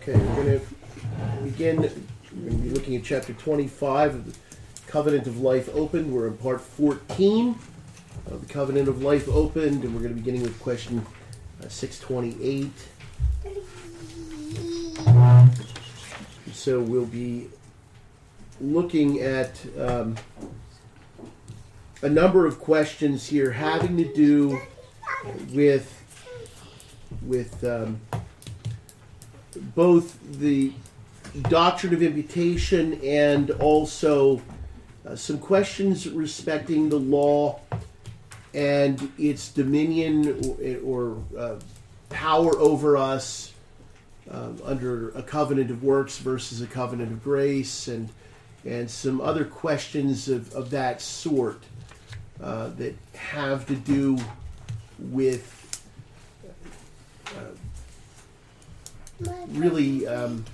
Okay, we're going to begin. We're going to be looking at chapter 25 of the Covenant of Life Opened. We're in part 14 of the Covenant of Life Opened, and we're going to be beginning with question 628. So we'll be looking at a number of questions here having to do with both the doctrine of imputation and also some questions respecting the law and its dominion or power over us under a covenant of works versus a covenant of grace, and some other questions of that sort that have to do with really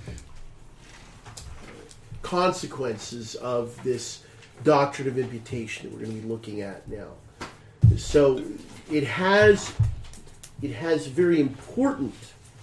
consequences of this doctrine of imputation that we're going to be looking at now. So it has very important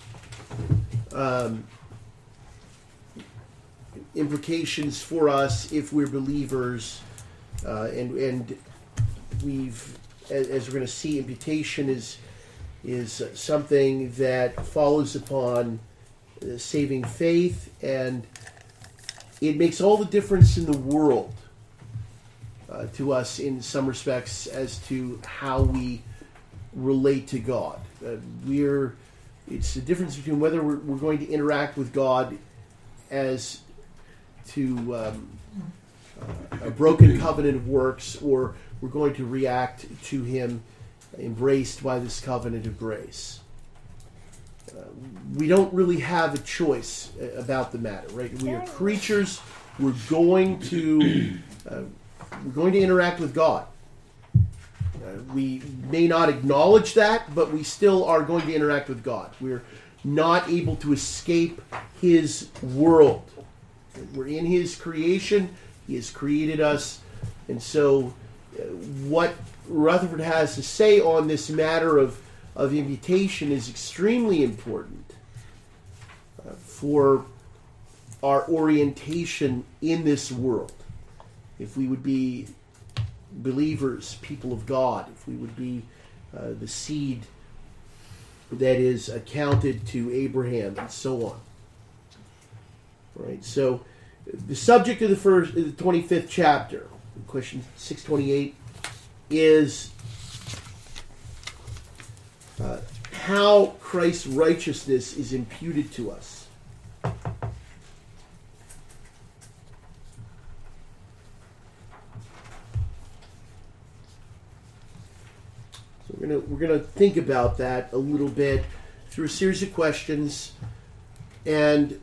implications for us if we're believers, and we've, as we're going to see, imputation is something that follows upon saving faith, and it makes all the difference in the world to us in some respects as to how we relate to God. It's the difference between whether we're going to interact with God as to a broken covenant of works, or we're going to react to Him embraced by this covenant of grace. We don't really have a choice about the matter, right? We are creatures. We're going to interact with God. We may not acknowledge that, but we still are going to interact with God. We're not able to escape His world. We're in His creation. He has created us. And so what Rutherford has to say on this matter of imputation is extremely important for our orientation in this world. If we would be believers, people of God, if we would be the seed that is accounted to Abraham, and so on. Right. So the subject of the 25th chapter, question 628, is how Christ's righteousness is imputed to us. So we're gonna think about that a little bit through a series of questions, and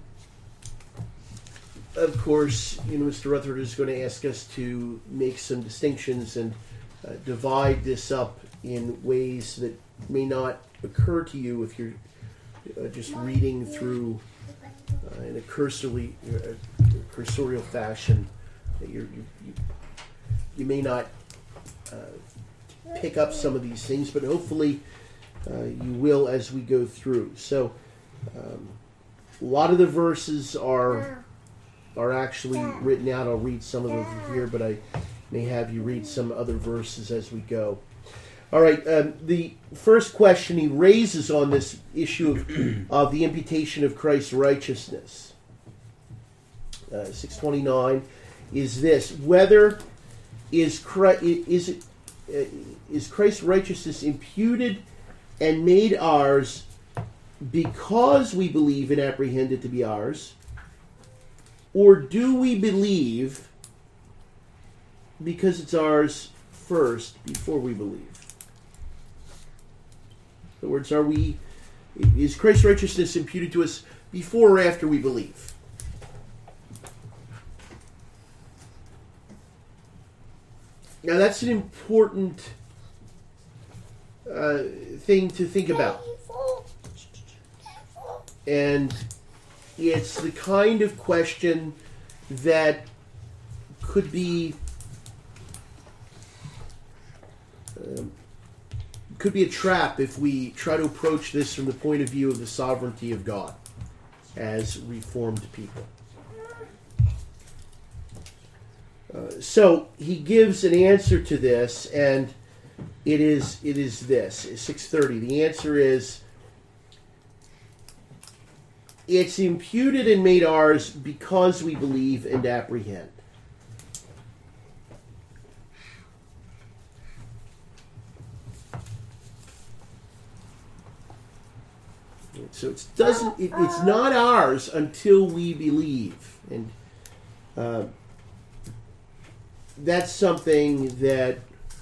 of course, Mr. Rutherford is going to ask us to make some distinctions and divide this up in ways that may not occur to you if you're just reading through in a cursorial fashion. You may not pick up some of these things, but hopefully you will as we go through. So a lot of the verses are actually written out. I'll read some of them here, but I may have you read some other verses as we go. All right, the first question he raises on this issue of the imputation of Christ's righteousness, 629, is this: whether is Christ's righteousness imputed and made ours because we believe and apprehend it to be ours, or do we believe because it's ours first before we believe? In other words, is Christ's righteousness imputed to us before or after we believe? Now that's an important thing to think about. And it's the kind of question that could be a trap if we try to approach this from the point of view of the sovereignty of God. as Reformed people. So he gives an answer to this, and it is this, 6:30. The answer is, it's imputed and made ours because we believe and apprehend. So it's not ours until we believe, and that's something that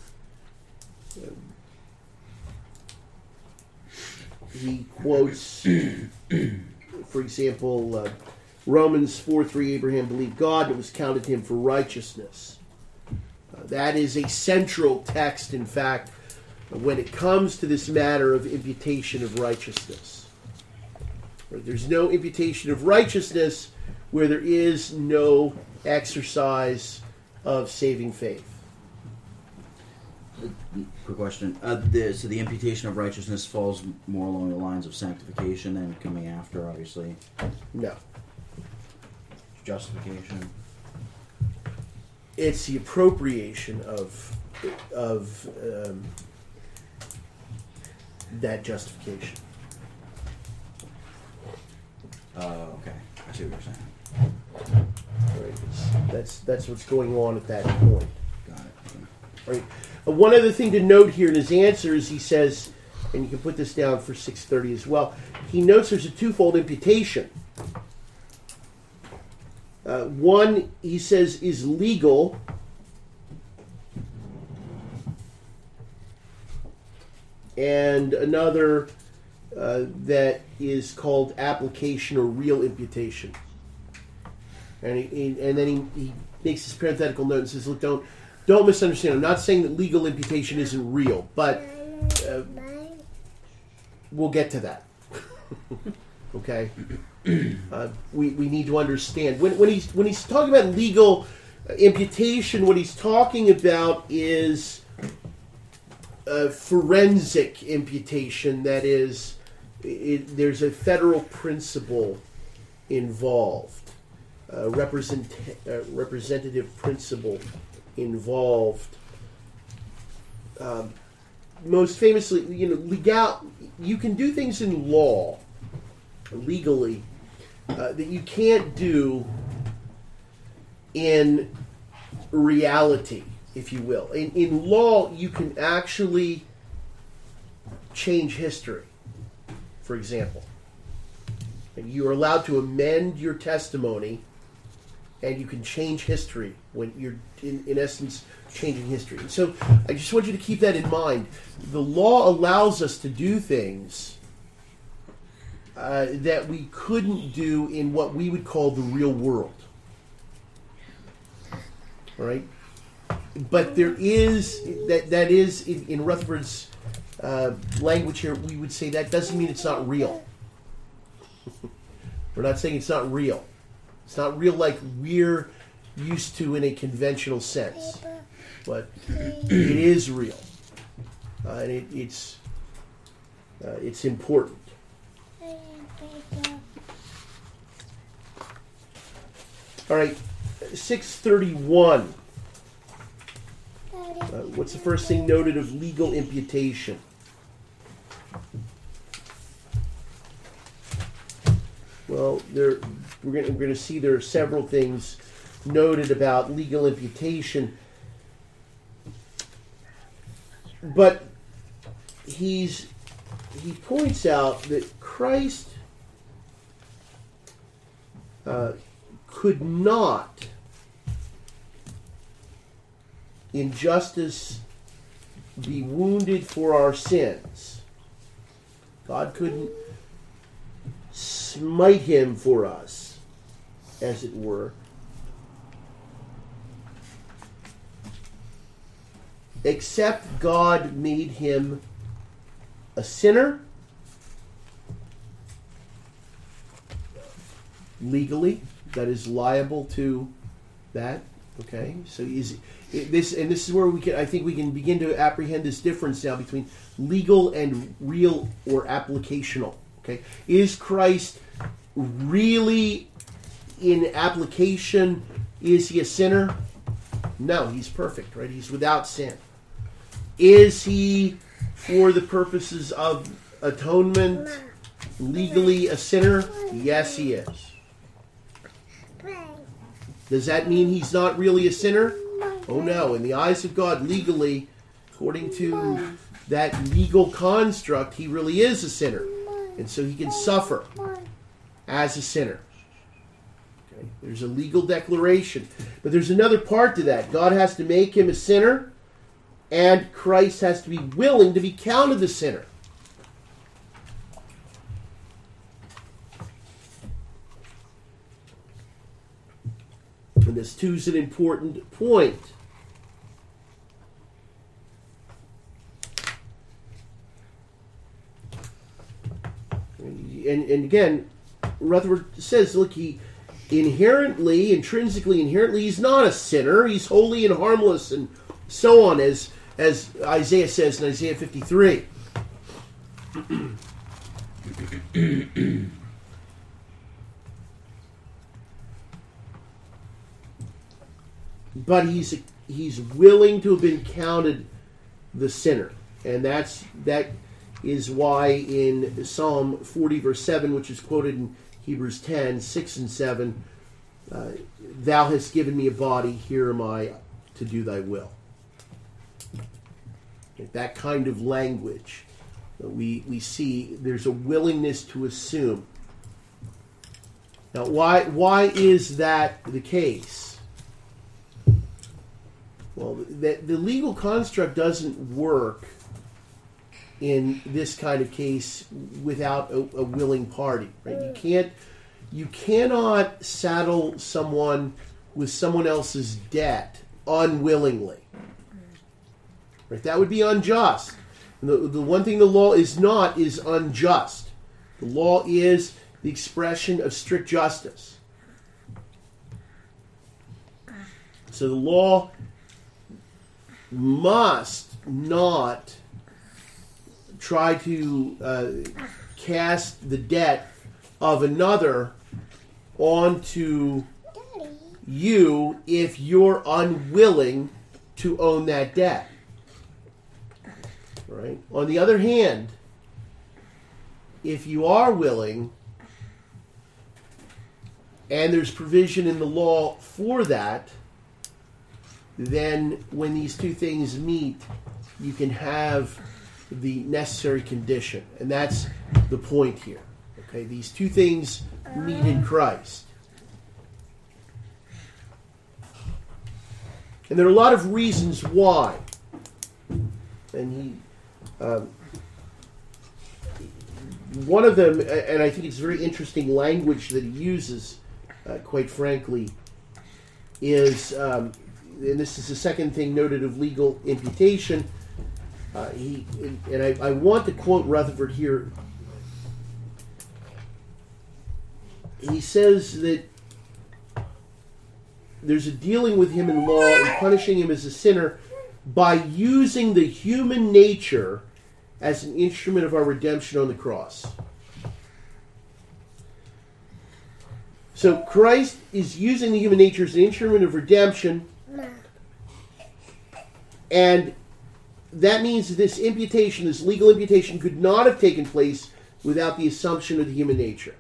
he quotes. For example, Romans 4:3, Abraham believed God, and it was counted to him for righteousness. That is a central text, in fact, when it comes to this matter of imputation of righteousness. There's no imputation of righteousness where there is no exercise of saving faith. Quick question. So the imputation of righteousness falls more along the lines of sanctification than coming after, obviously. No. Justification. It's the appropriation of that justification. Okay. I see what you're saying. Right. That's what's going on at that point. Got it. Okay. Right. One other thing to note here in his answers, he says, and you can put this down for 6:30 as well, he notes there's a twofold imputation. One, he says, is legal, and another that is called application or real imputation. And then he makes this parenthetical note and says, look, don't misunderstand. I'm not saying that legal imputation isn't real, but we'll get to that. Okay? We need to understand. When he's talking about legal imputation, what he's talking about is forensic imputation. That is, there's a federal principle involved, representative principle involved. Most famously, you can do things in law legally that you can't do in reality, if you will. In law, you can actually change history, for example. And you are allowed to amend your testimony, and you can change history when you're, in essence, changing history. And so I just want you to keep that in mind. The law allows us to do things that we couldn't do in what we would call the real world. All right? But there is, that is, in Rutherford's language here, we would say that doesn't mean it's not real. We're not saying it's not real. It's not real like we're used to in a conventional sense. But it is real. And it's important. All right, 631. What's the first thing noted of legal imputation? Well, we're going to see there are several things noted about legal imputation, but he points out that Christ could not, in justice, be wounded for our sins. God couldn't smite him for us, as it were, except God made him a sinner legally, that is liable to that. Okay, so this is where I think we can begin to apprehend this difference now between legal and real or applicational. Okay, is Christ really, in application, is he a sinner? No, he's perfect, right? He's without sin. Is he, for the purposes of atonement, legally a sinner? Yes, he is. Does that mean he's not really a sinner? Oh no, in the eyes of God, legally, according to that legal construct, he really is a sinner. And so he can suffer as a sinner. Okay? There's a legal declaration. But there's another part to that. God has to make him a sinner, and Christ has to be willing to be counted the sinner. And this too is an important point. And again, Rutherford says, look, he intrinsically, he's not a sinner. He's holy and harmless and so on, as Isaiah says in Isaiah 53. But he's willing to have been counted the sinner. And that is why in Psalm 40, verse 7, which is quoted in Hebrews 10, 6 and 7, thou hast given me a body, here am I to do thy will. That kind of language, we see there's a willingness to assume. Now, why is that the case? Well, the legal construct doesn't work in this kind of case without a willing party, right? You cannot saddle someone with someone else's debt unwillingly. Right? That would be unjust. And the one thing the law is not is unjust. The law is the expression of strict justice. So the law must not try to cast the debt of another onto you if you're unwilling to own that debt. Right? On the other hand, if you are willing, and there's provision in the law for that, then when these two things meet, you can have the necessary condition. And that's the point here. Okay, these two things meet in Christ. And there are a lot of reasons why. And one of them, and I think it's very interesting language that he uses, quite frankly, is, and this is the second thing noted of legal imputation. I want to quote Rutherford here. He says that there's a dealing with him in law and punishing him as a sinner by using the human nature as an instrument of our redemption on the cross. So Christ is using the human nature as an instrument of redemption, and that means that this imputation, this legal imputation, could not have taken place without the assumption of the human nature.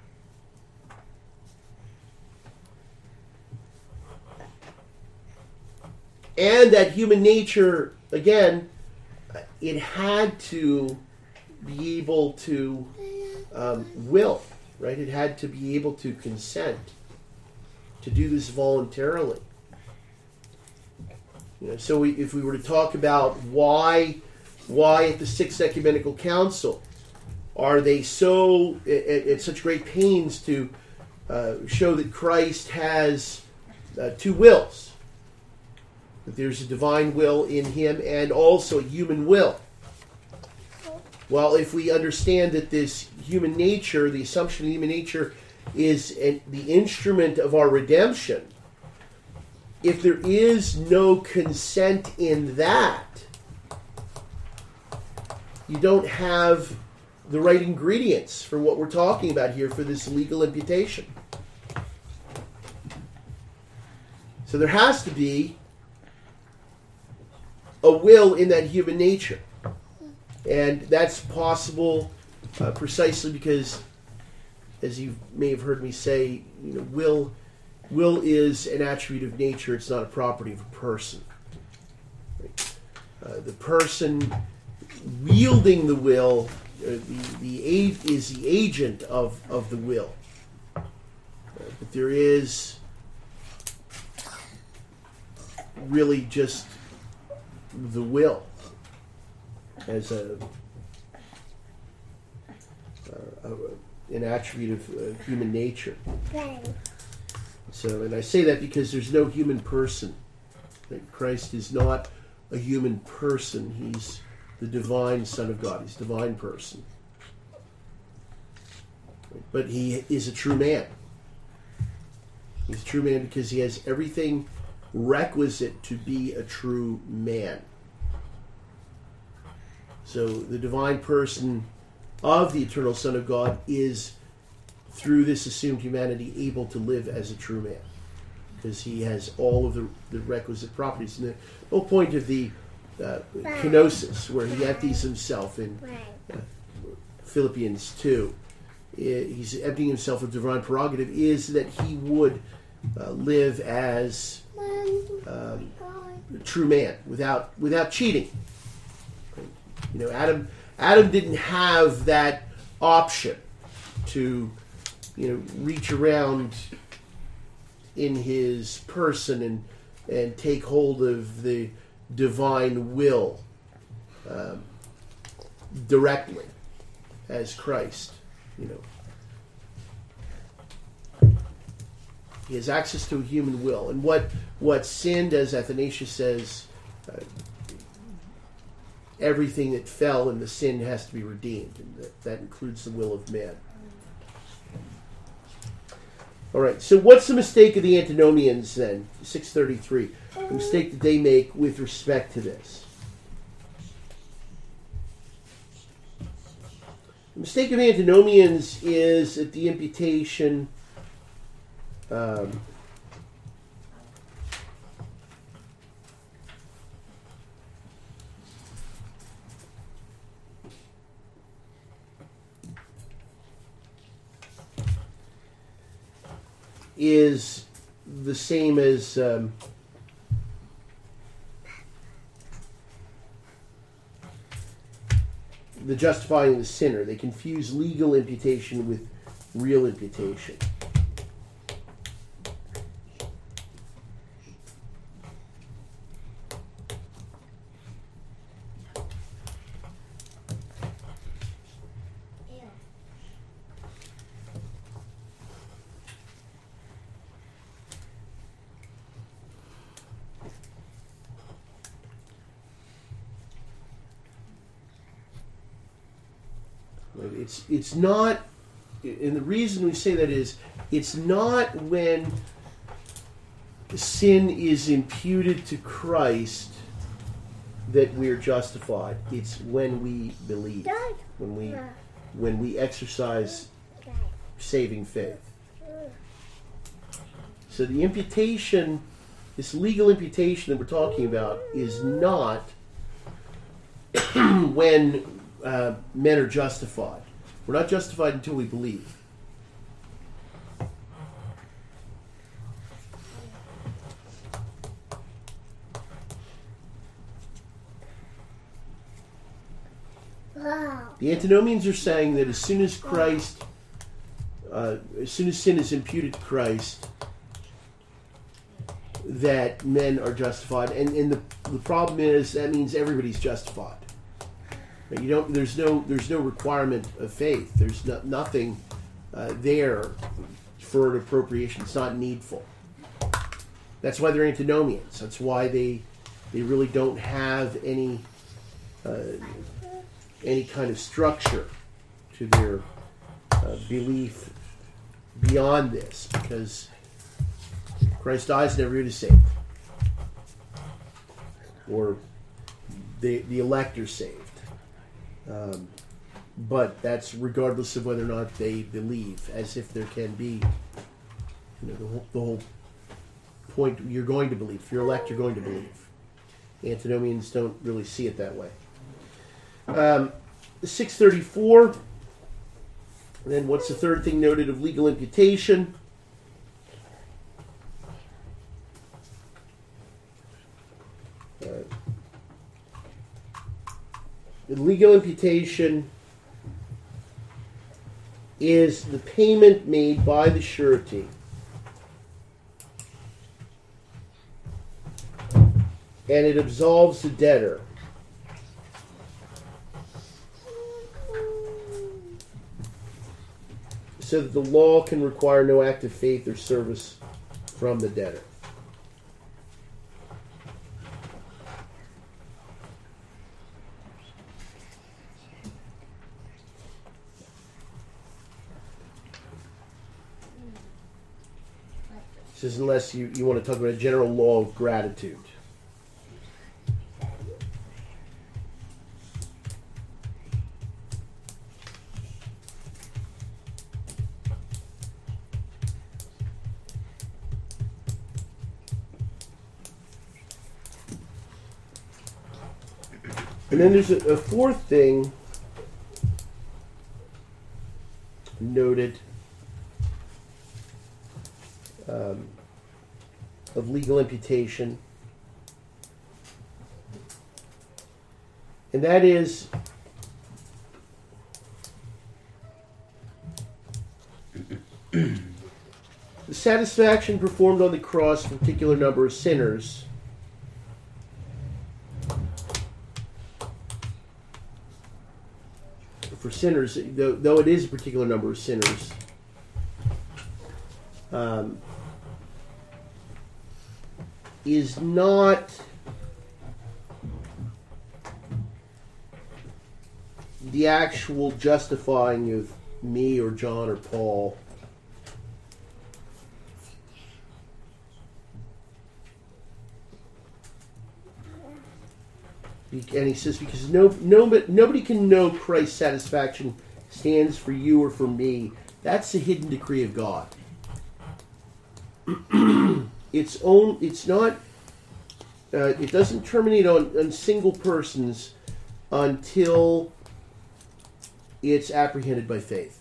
And that human nature, again, it had to be able to will, right? It had to be able to consent to do this voluntarily. You know, so if we were to talk about why at the Sixth Ecumenical Council are they so at such great pains to show that Christ has two wills, that there's a divine will in him and also a human will. Well, if we understand that this human nature, the assumption of human nature, is the instrument of our redemption, if there is no consent in that, you don't have the right ingredients for what we're talking about here for this legal imputation. So there has to be a will in that human nature. And that's possible precisely because, as you may have heard me say, will is an attribute of nature. It's not a property of a person. The person wielding the will, is the agent of the will. But there is really just the will as an attribute of human nature. So, and I say that because there's no human person. Christ is not a human person. He's the divine Son of God. He's a divine person. But he is a true man. He's a true man because he has everything requisite to be a true man. So the divine person of the eternal Son of God is, through this assumed humanity, able to live as a true man, because he has all of the requisite properties. And the whole point of the kenosis, where he empties himself in Philippians 2, he's emptying himself of divine prerogative, is that he would live as a true man without cheating. Adam didn't have that option to reach around in his person and take hold of the divine will directly as Christ. He has access to a human will, and what sinned, as Athanasius says, everything that fell in the sin has to be redeemed, and that includes the will of man. All right, so what's the mistake of the antinomians then? 633. The mistake that they make with respect to this. The mistake of antinomians is that the imputation is the same as the justifying the sinner. They confuse legal imputation with real imputation. It's not, and the reason we say that is, it's not when sin is imputed to Christ that we're justified. It's when we believe, when we exercise saving faith. So the imputation, this legal imputation that we're talking about, is not when men are justified. We're not justified until we believe. The antinomians are saying that as soon as sin is imputed to Christ, that men are justified, and the problem is that means everybody's justified. There's no requirement of faith. There's nothing there for an appropriation. It's not needful. That's why they're antinomians. That's why they really don't have any kind of structure to their belief beyond this, because Christ dies and everyone is saved, or the elect are saved. but that's regardless of whether or not they believe, as if there can be, the whole point. You're going to believe. If you're elect, you're going to believe. Antinomians don't really see it that way. 634. And then what's the third thing noted of legal imputation? The legal imputation is the payment made by the surety and it absolves the debtor so that the law can require no act of faith or service from the debtor. It says unless you want to talk about a general law of gratitude. And then there's a fourth thing noted of legal imputation, and that is the satisfaction performed on the cross for a particular number of sinners though it is a particular number of sinners, is not the actual justifying of me or John or Paul. And he says, because nobody can know Christ's satisfaction stands for you or for me. That's the hidden decree of God. It's not. It doesn't terminate on single persons until it's apprehended by faith.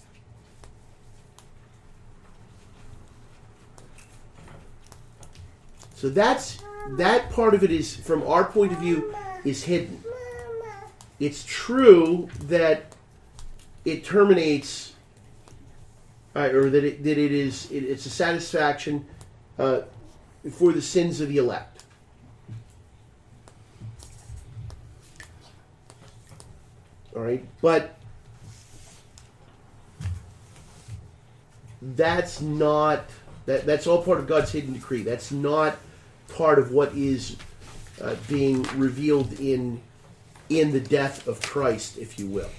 So that part of it is, from our point of view, is hidden. It's true that it terminates, or that it's a satisfaction for the sins of the elect. All right, but that's not that's all part of God's hidden decree. That's not part of what is being revealed in the death of Christ, if you will.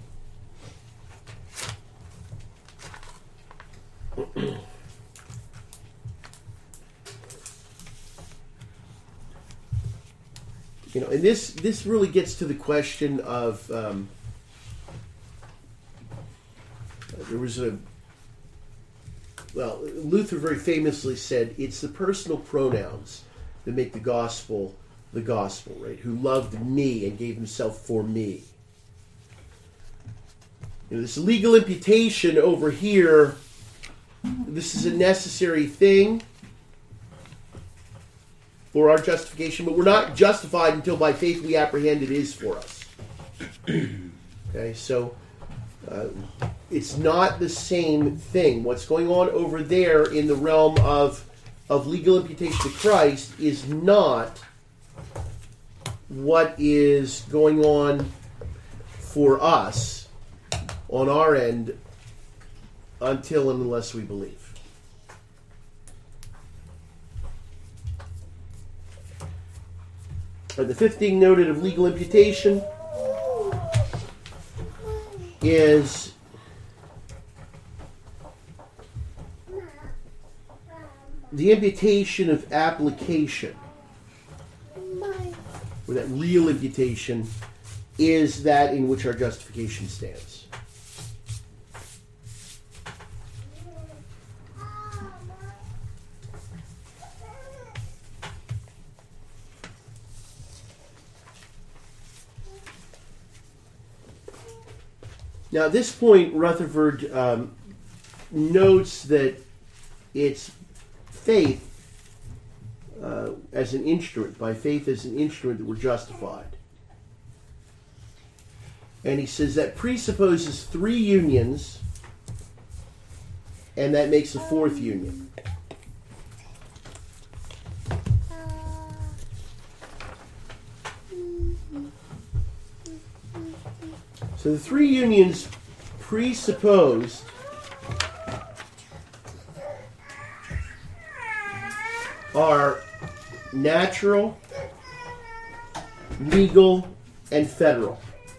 And this really gets to the question of Luther very famously said it's the personal pronouns that make the gospel, right? Who loved me and gave himself for me. This legal imputation over here, this is a necessary thing for our justification, but we're not justified until by faith we apprehend it is for us. Okay, so it's not the same thing. What's going on over there in the realm of legal imputation to Christ is not what is going on for us on our end until and unless we believe. The fifth thing noted of legal imputation is the imputation of application, or that real imputation is that in which our justification stands. Now, at this point, Rutherford notes that it's faith as an instrument, by faith as an instrument that we're justified. And he says that presupposes 3 unions, and that makes the 4th union. So the 3 unions presupposed are natural, legal, and federal.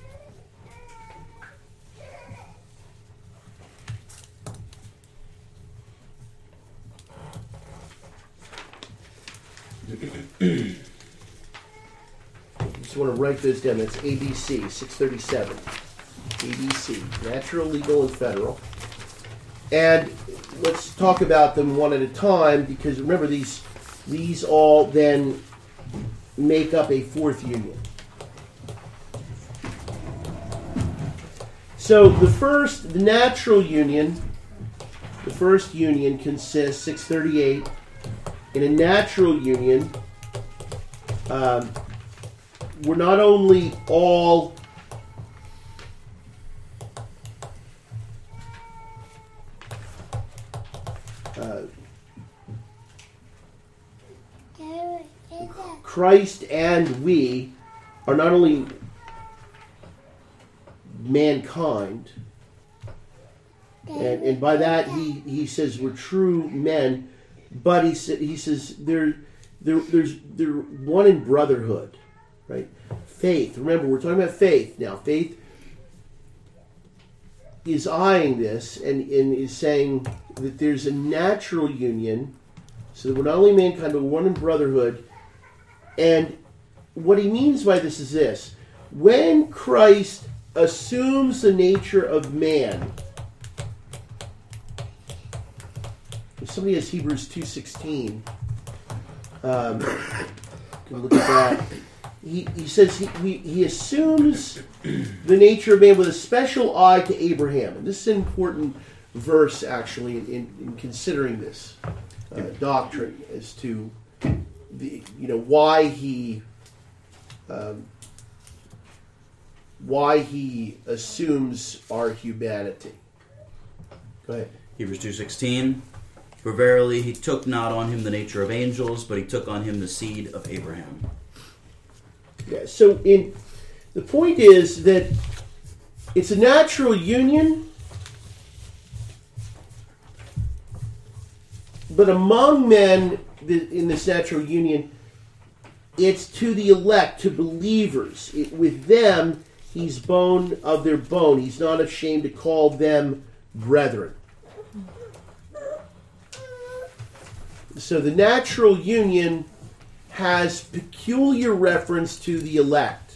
Just want to write those down. That's ABC, 637. ABC, natural, legal, and federal. And let's talk about them one at a time, because remember, these all then make up a 4th union. So the natural union, the first union consists, 638, in a natural union, we're not only all Christ and we are not only mankind, and by that he says we're true men, but he says they're one in brotherhood, right? Faith. Remember, we're talking about faith now. Faith is eyeing this and is saying that there's a natural union, so that we're not only mankind, but we're one in brotherhood. And what he means by this is this: when Christ assumes the nature of man, if somebody has Hebrews 2:16, can look at that. He says he assumes the nature of man with a special eye to Abraham. And this is an important verse, actually, in considering this doctrine as to why he assumes our humanity. Go ahead. Hebrews 2:16. For verily he took not on him the nature of angels, but he took on him the seed of Abraham. Yeah, so the point is that it's a natural union, but among men in this natural union, it's to the elect, to believers. With them, he's bone of their bone. He's not ashamed to call them brethren. So the natural union has peculiar reference to the elect.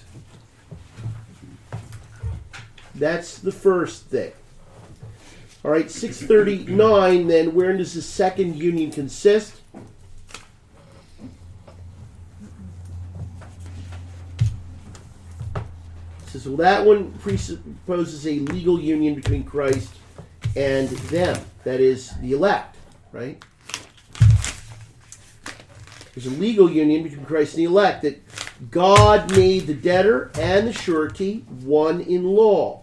That's the first thing. All right, 639, then, wherein does the second union consist? It says, well, that one presupposes a legal union between Christ and them. That is, the elect, right? There's a legal union between Christ and the elect, that God made the debtor and the surety one in law.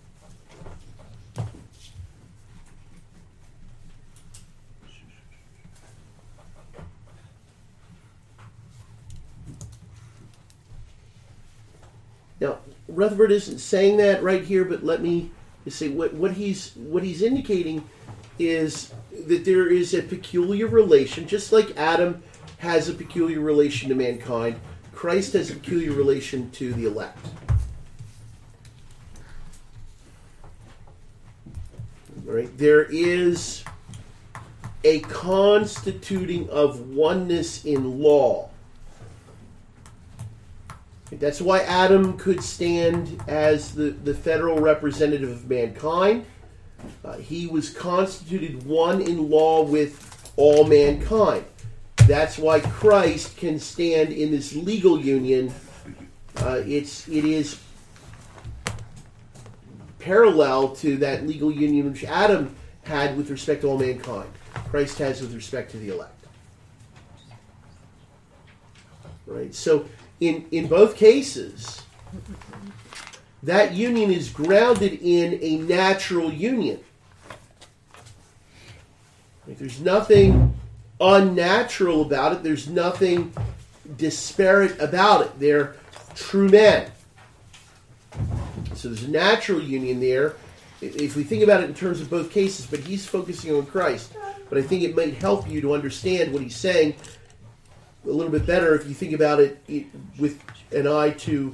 Now, Rutherford isn't saying that right here, but let me just say what he's indicating is that there is a peculiar relation, just like Adam has a peculiar relation to mankind, Christ has a peculiar relation to the elect. All right? There is a constituting of oneness in law. That's why Adam could stand as the federal representative of mankind. He was constituted one in law with all mankind. That's why Christ can stand in this legal union. It is parallel to that legal union which Adam had with respect to all mankind. Christ has with respect to the elect. Right? So in both cases, that union is grounded in a natural union. Right? There's nothing unnatural about it. There's nothing disparate about it. They're true men. So there's a natural union there. If we think about it in terms of both cases, but he's focusing on Christ. But I think it might help you to understand what he's saying a little bit better if you think about it with an eye to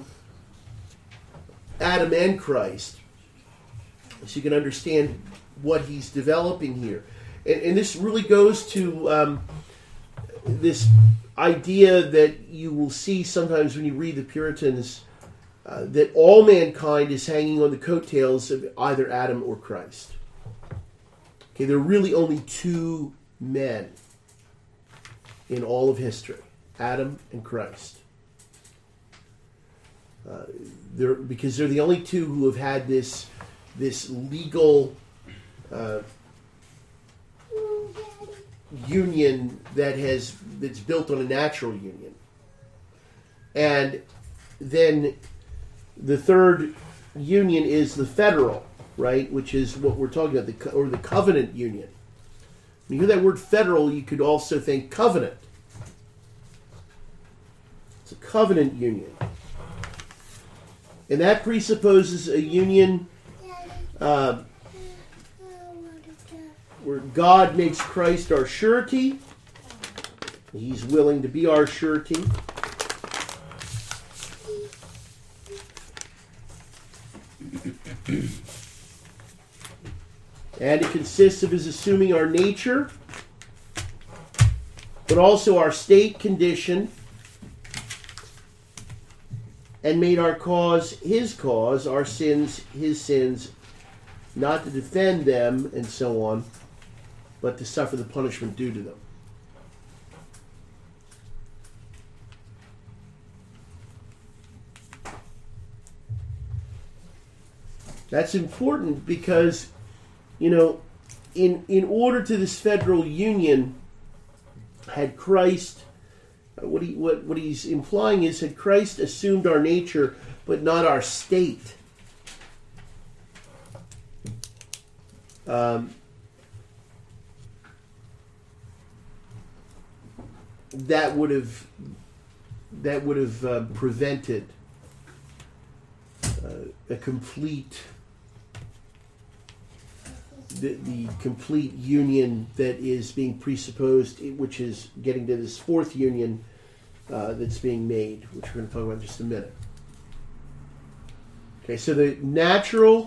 Adam and Christ. So you can understand what he's developing here. And this really goes to this idea that you will see sometimes when you read the Puritans, that all mankind is hanging on the coattails of either Adam or Christ. Okay, there are really only two men in all of history, Adam and Christ. Because they're the only two who have had this legal union that's built on a natural union. And then the third union is the federal, right? Which is what we're talking about, or the covenant union. When you hear that word federal, you could also think covenant. It's a covenant union. And that presupposes a union where God makes Christ our surety. He's willing to be our surety. And it consists of his assuming our nature, but also our state condition, and made our cause his cause, our sins his sins, not to defend them, and so on, but to suffer the punishment due to them. That's important because, in order to this federal union, had Christ, what he's implying is, had Christ assumed our nature, but not our state, that would have prevented a complete. The complete union that is being presupposed, which is getting to this fourth union that's being made, which we're going to talk about in just a minute. Okay, so the natural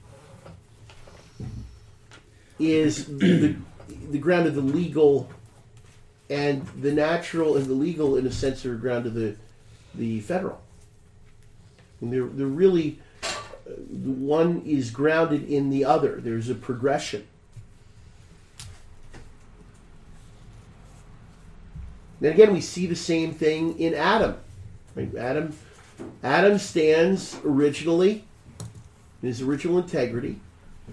is the ground of the legal, and the natural and the legal, in a sense, are ground of the federal. And they're really... the one is grounded in the other. There's a progression. Then again, we see the same thing in Adam. Right? Adam stands originally in his original integrity.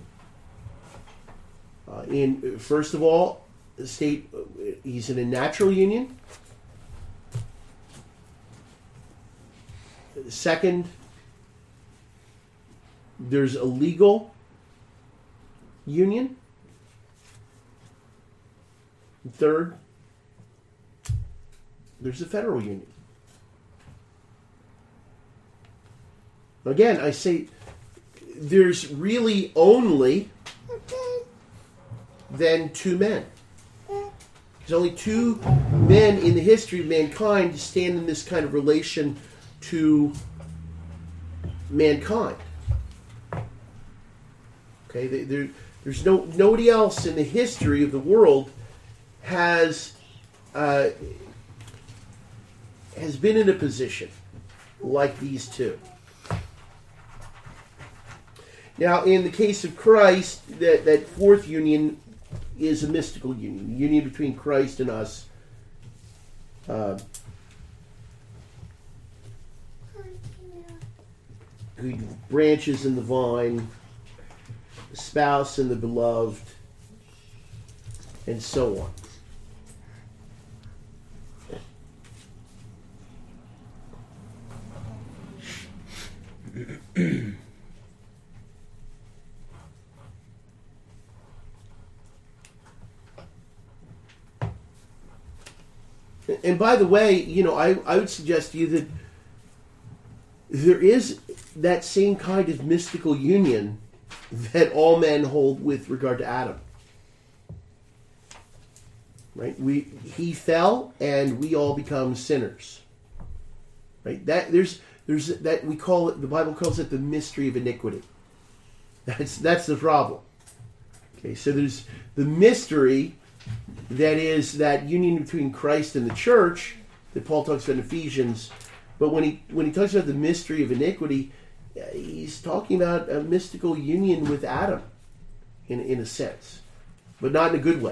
First of all, he's in a natural union. Second, there's a legal union. And third, there's a federal union. Again, I say there's really only then two men. There's only two men in the history of mankind to stand in this kind of relation to mankind. Okay, there's nobody else in the history of the world has been in a position like these two. Now, in the case of Christ, that fourth union is a mystical union, the union between Christ and us. Who branches in the vine, spouse and the beloved, and so on. And by the way, I would suggest to you that there is that same kind of mystical union that all men hold with regard to Adam. Right? He fell, and we all become sinners. Right? There's that we call it. The Bible calls it the mystery of iniquity. That's the problem. Okay, so there's the mystery that is that union between Christ and the church that Paul talks about in Ephesians. But when he talks about the mystery of iniquity, he's talking about a mystical union with Adam, in a sense, but not in a good way.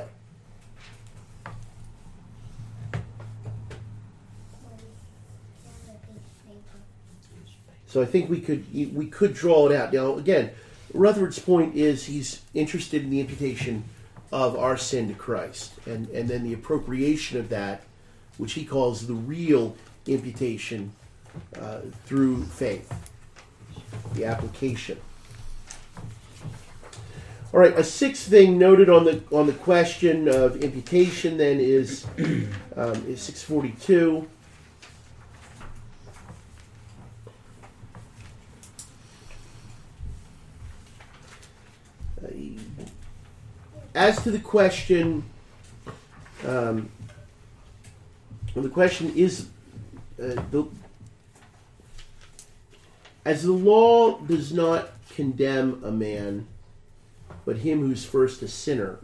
So I think we could draw it out. Now, again, Rutherford's point is he's interested in the imputation of our sin to Christ, and then the appropriation of that, which he calls the real imputation through faith, the application. All right, a sixth thing noted on the question of imputation then is 642. As to the question, the question is, as the law does not condemn a man, but him who's first a sinner,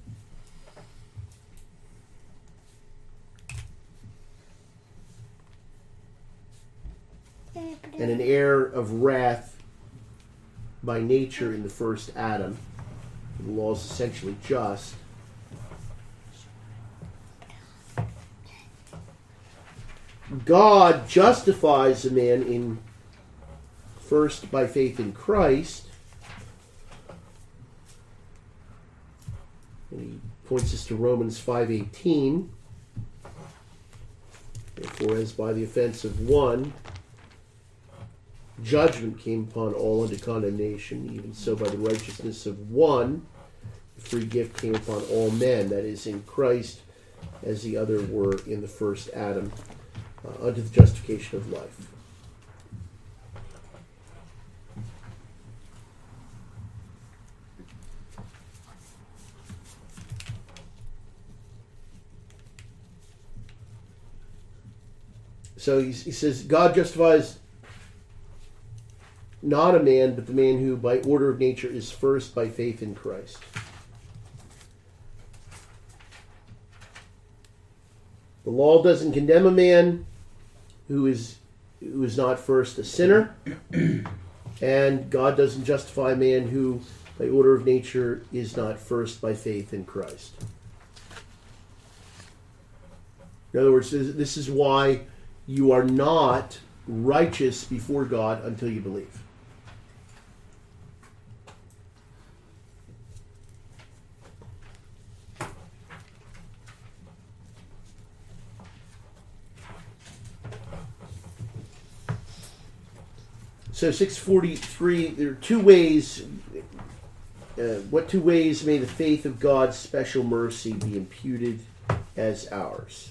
and an heir of wrath by nature in the first Adam, the law is essentially just. God justifies a man in first by faith in Christ. And he points us to Romans 5:18. Therefore, as by the offense of one, judgment came upon all unto condemnation, even so by the righteousness of one, the free gift came upon all men, that is, in Christ, as the other were in the first Adam, unto the justification of life. So he says, God justifies not a man, but the man who by order of nature is first by faith in Christ. The law doesn't condemn a man who is not first a sinner, and God doesn't justify a man who by order of nature is not first by faith in Christ. In other words, this is why you are not righteous before God until you believe. So 643, there are two ways. What two ways may the faith of God's special mercy be imputed as ours?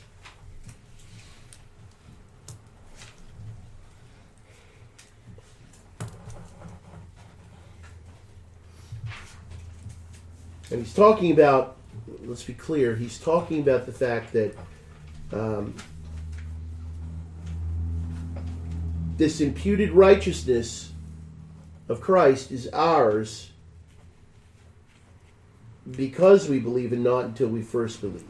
And he's talking about, let's be clear, he's talking about the fact that this imputed righteousness of Christ is ours because we believe and not until we first believe.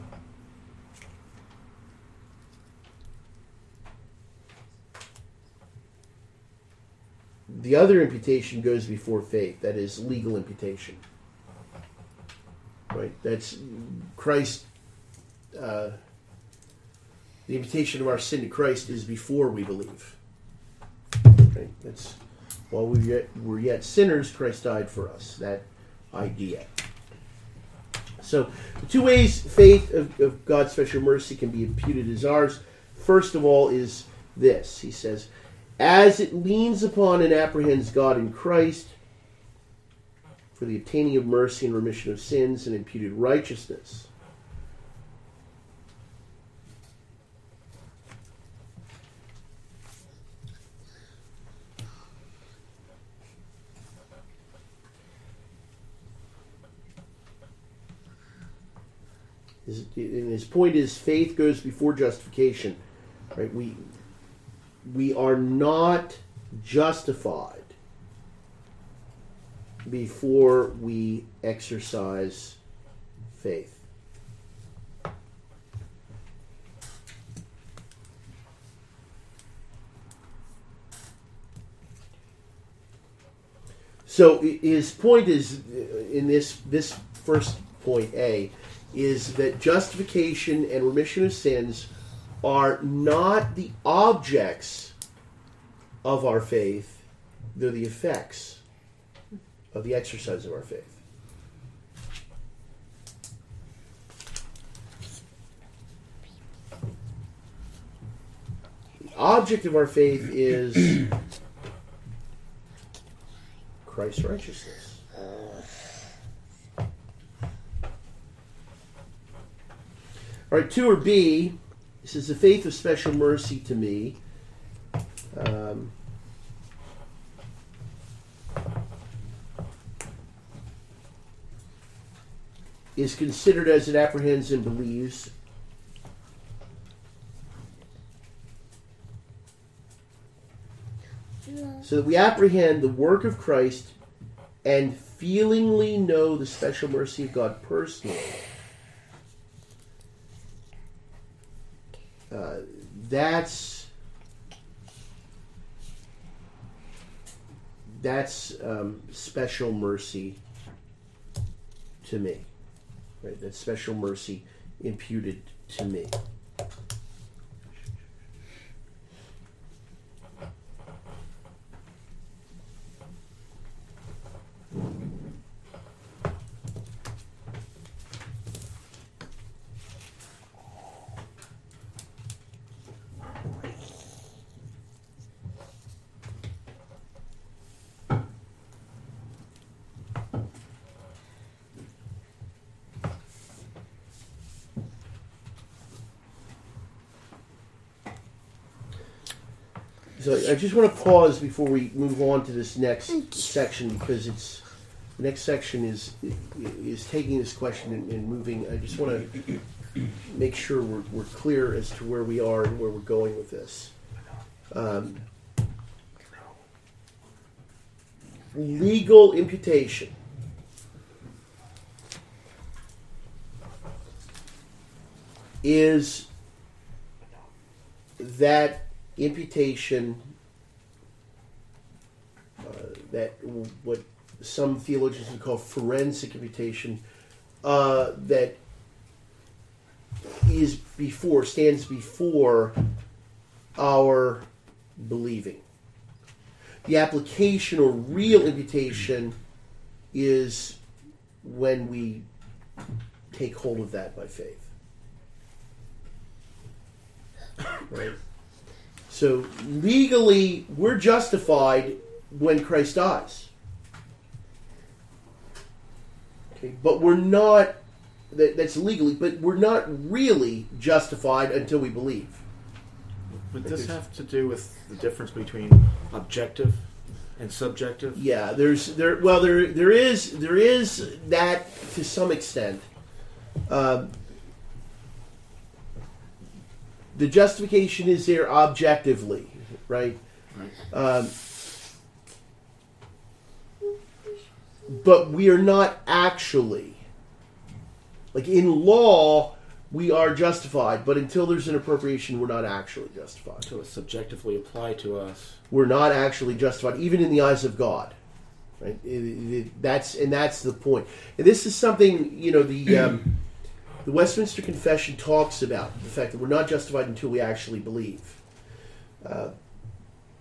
The other imputation goes before faith, that is legal imputation. Right? That's Christ. The imputation of our sin to Christ is before we believe. Right? That's while we're yet sinners, Christ died for us. idea. So, the two ways faith of God's special mercy can be imputed as ours, first of all, is this. He says, as it leans upon and apprehends God in Christ for the obtaining of mercy and remission of sins and imputed righteousness. And his point is faith goes before justification. Right? We are not justified before we exercise faith. So his point is, in this first point A, is that justification and remission of sins are not the objects of our faith, they're the effects of the exercise of our faith. The object of our faith is Christ's righteousness. All right, 2 or B, this is the faith of special mercy to me. Is considered as it apprehends and believes. So that we apprehend the work of Christ and feelingly know the special mercy of God personally. That's special mercy to me. Right? That's special mercy imputed to me. So I just want to pause before we move on to this next section, because the next section is taking this question and moving. I just want to make sure we're clear as to where we are and where we're going with this. Legal imputation. Is that imputation that what some theologians would call forensic imputation that stands before our believing. The application or real imputation is when we take hold of that by faith. Right? So legally, we're justified when Christ dies. Okay, but we're not. That's legally, but we're not really justified until we believe. Would this have to do with the difference between objective and subjective? Yeah, there is that to some extent. The justification is there objectively, right? But we are not actually. Like in law, we are justified, but until there's an appropriation, we're not actually justified. So it's subjectively applied to us. We're not actually justified, even in the eyes of God. Right? That's the point. And this is something, the Westminster Confession talks about, the fact that we're not justified until we actually believe.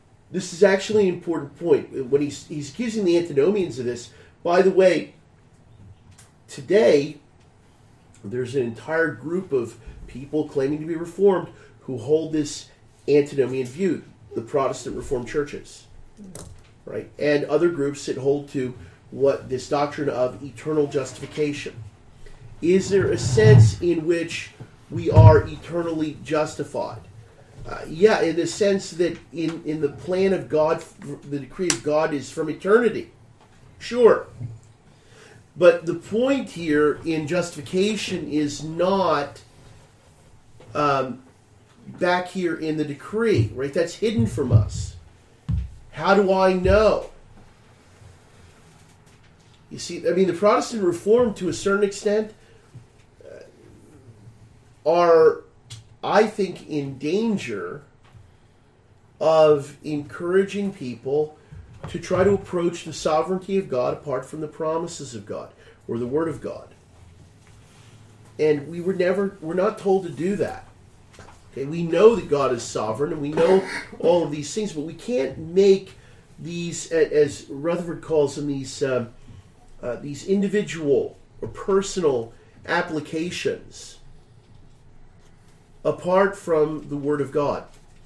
This is actually an important point. When he's accusing the antinomians of this, by the way, today, there's an entire group of people claiming to be Reformed who hold this antinomian view, the Protestant Reformed churches, right? And other groups that hold to what this doctrine of eternal justification. Is there a sense in which we are eternally justified? Yeah, in the sense that in the plan of God, the decree of God is from eternity. Sure. But the point here in justification is not back here in the decree, right? That's hidden from us. How do I know? You see, I mean, the Protestant Reformed, to a certain extent, are, I think, in danger of encouraging people to try to approach the sovereignty of God apart from the promises of God or the Word of God. And we're not told to do that. Okay, we know that God is sovereign and we know all of these things, but we can't make these, as Rutherford calls them, these individual or personal applications apart from the Word of God.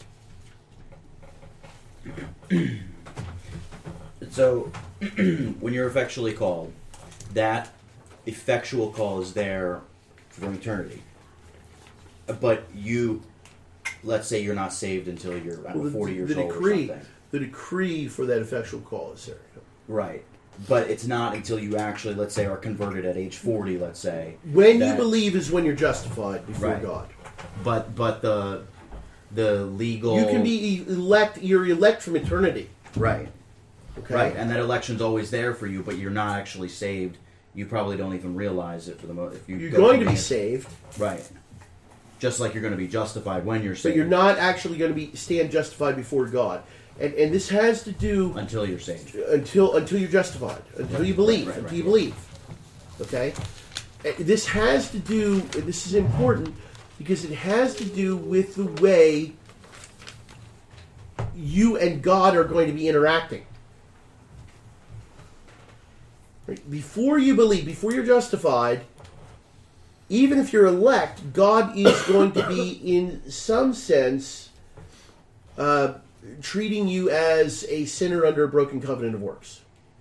So, when you're effectually called, that effectual call is there for eternity. But let's say you're not saved until you're 40 years old or something. The decree for that effectual call is there. Right. But it's not until you actually, let's say, are converted at age 40, let's say. When you believe is when you're justified before right. God. But the legal... You can be you're elect from eternity. Right. Okay. Right, and that election's always there for you, but you're not actually saved. You probably don't even realize it for the most. You're going to be saved. Right. Just like you're going to be justified when you're saved. But you're not actually going to stand justified before God. And this has to do... Until you're saved. Until you're justified. Until you believe. Right, until you believe. Okay? This has to do... This is important because it has to do with the way you and God are going to be interacting. Right? Before you believe, before you're justified, even if you're elect, God is going to be, in some sense, treating you as a sinner under a broken covenant of works.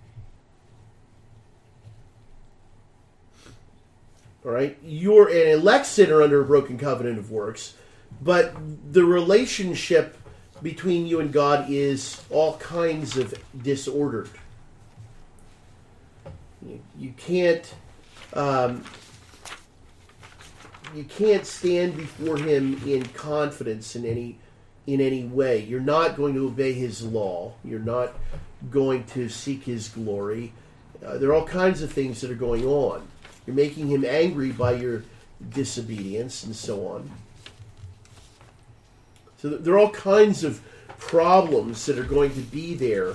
All right? You're an elect sinner under a broken covenant of works, but the relationship between you and God is all kinds of disordered. You can't stand before Him in confidence in any way. You're not going to obey His law. You're not going to seek His glory. There are all kinds of things that are going on. You're making Him angry by your disobedience and so on. So there are all kinds of problems that are going to be there.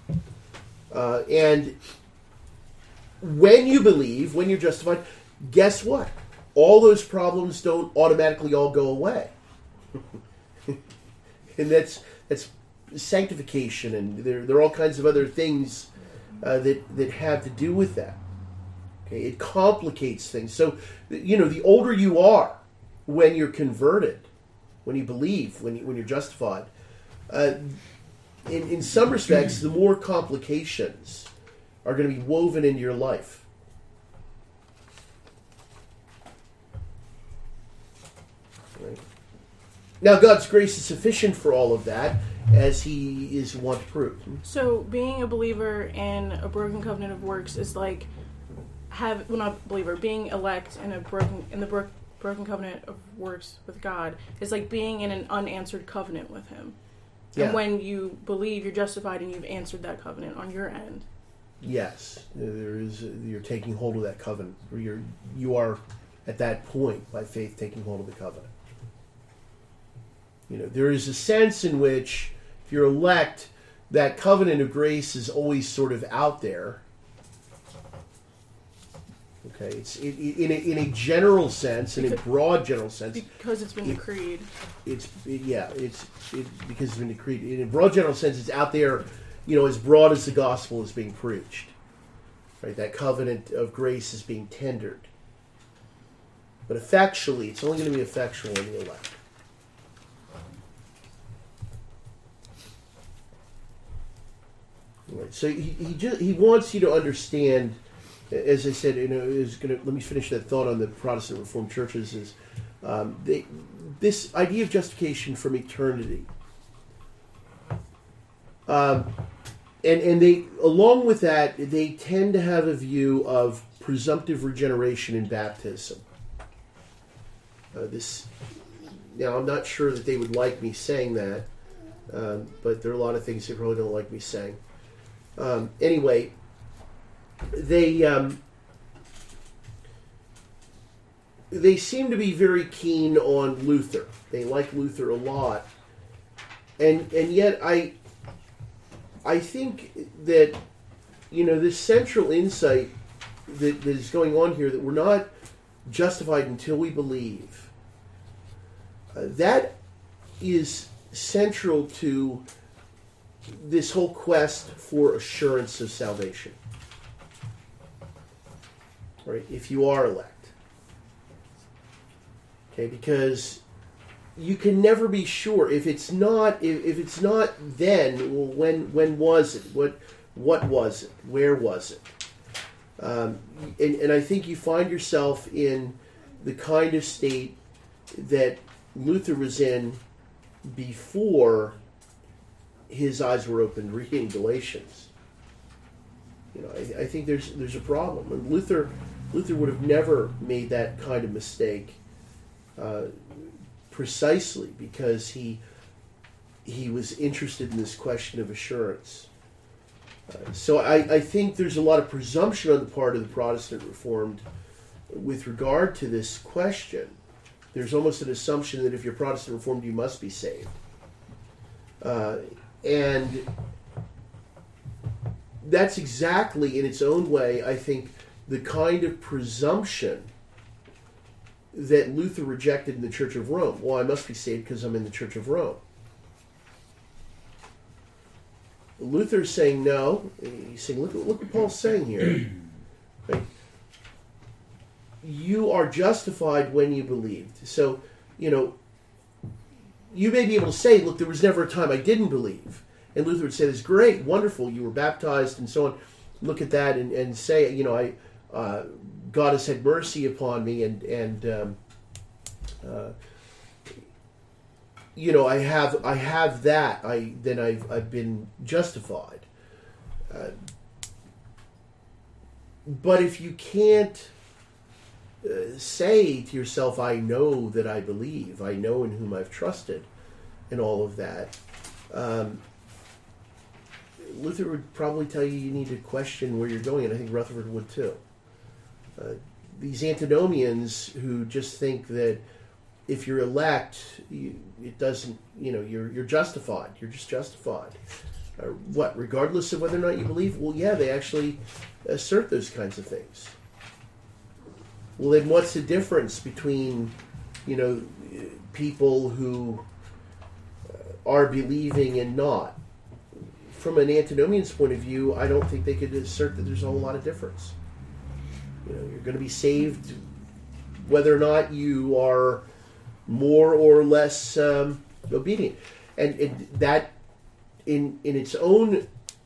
And when you believe, when you're justified, guess what? All those problems don't automatically all go away. And that's sanctification, and there are all kinds of other things that have to do with that. Okay, it complicates things. So, the older you are when you're converted, when you believe, when you're justified, in some respects, the more complications are going to be woven into your life. Right? Now, God's grace is sufficient for all of that, as He is wont to prove. So, being a believer in a broken covenant of works is like being elect in the broken covenant of works with God is like being in an unanswered covenant with Him. Yeah. And when you believe, you're justified, and you've answered that covenant on your end. Yes, you're taking hold of that covenant. You are at that point by faith taking hold of the covenant. There is a sense in which if you're elect, that covenant of grace is always sort of out there. Okay, it's in a general sense, in a broad general sense, because it's been decreed. Because it's been decreed. In a broad general sense, it's out there, as broad as the gospel is being preached. Right? That covenant of grace is being tendered. But effectually, it's only going to be effectual in the elect. Right. So he wants you to understand, as I said, let me finish that thought on the Protestant Reformed churches, is this idea of justification from eternity. And they, along with that, they tend to have a view of presumptive regeneration in baptism. Now, I'm not sure that they would like me saying that, but there are a lot of things they probably don't like me saying. Anyway, they seem to be very keen on Luther. They like Luther a lot, and yet I think that this central insight that is going on here, that we're not justified until we believe, that is central to this whole quest for assurance of salvation. Right? If you are elect. Okay, because you can never be sure. If it's not then, well, when was it? What was it? Where was it? And I think you find yourself in the kind of state that Luther was in before his eyes were opened reading Galatians. I think there's a problem. And Luther would have never made that kind of mistake, precisely because he was interested in this question of assurance. So I think there's a lot of presumption on the part of the Protestant Reformed with regard to this question. There's almost an assumption that if you're Protestant Reformed, you must be saved. And that's exactly, in its own way, I think, the kind of presumption that Luther rejected in the Church of Rome. Well, I must be saved because I'm in the Church of Rome. Luther's saying no. He's saying, look what Paul's saying here. Right? You are justified when you believed. So, you may be able to say, look, there was never a time I didn't believe. And Luther would say, that's great, wonderful, you were baptized and so on. Look at that and say, God has had mercy upon me and I have that. I've been justified. But if you can't say to yourself, I know that I believe, I know in whom I've trusted, and all of that, Luther would probably tell you need to question where you're going, and I think Rutherford would too. These antinomians who just think that if you're elect, it doesn't, you're justified. You're just justified. What, regardless of whether or not you believe? Well, yeah, they actually assert those kinds of things. Well, then what's the difference between, people who are believing and not? From an antinomian's point of view, I don't think they could assert that there's a whole lot of difference. You're going to be saved whether or not you are more or less obedient. And that, in its own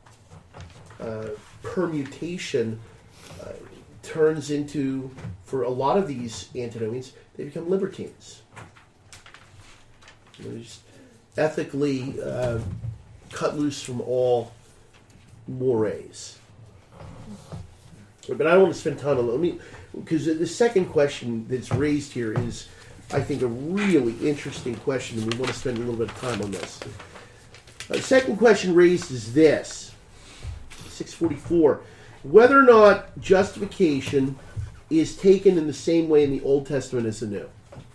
permutation, turns into, for a lot of these antinomians, they become libertines. They're just ethically cut loose from all mores. But I don't want to spend time on it. Because the second question that's raised here is, I think, a really interesting question, and we want to spend a little bit of time on this. The second question raised is this, 644, whether or not justification is taken in the same way in the Old Testament as the New.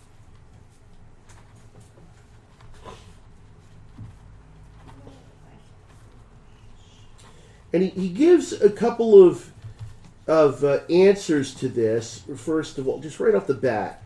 And he gives a couple of answers to this. First of all, just right off the bat,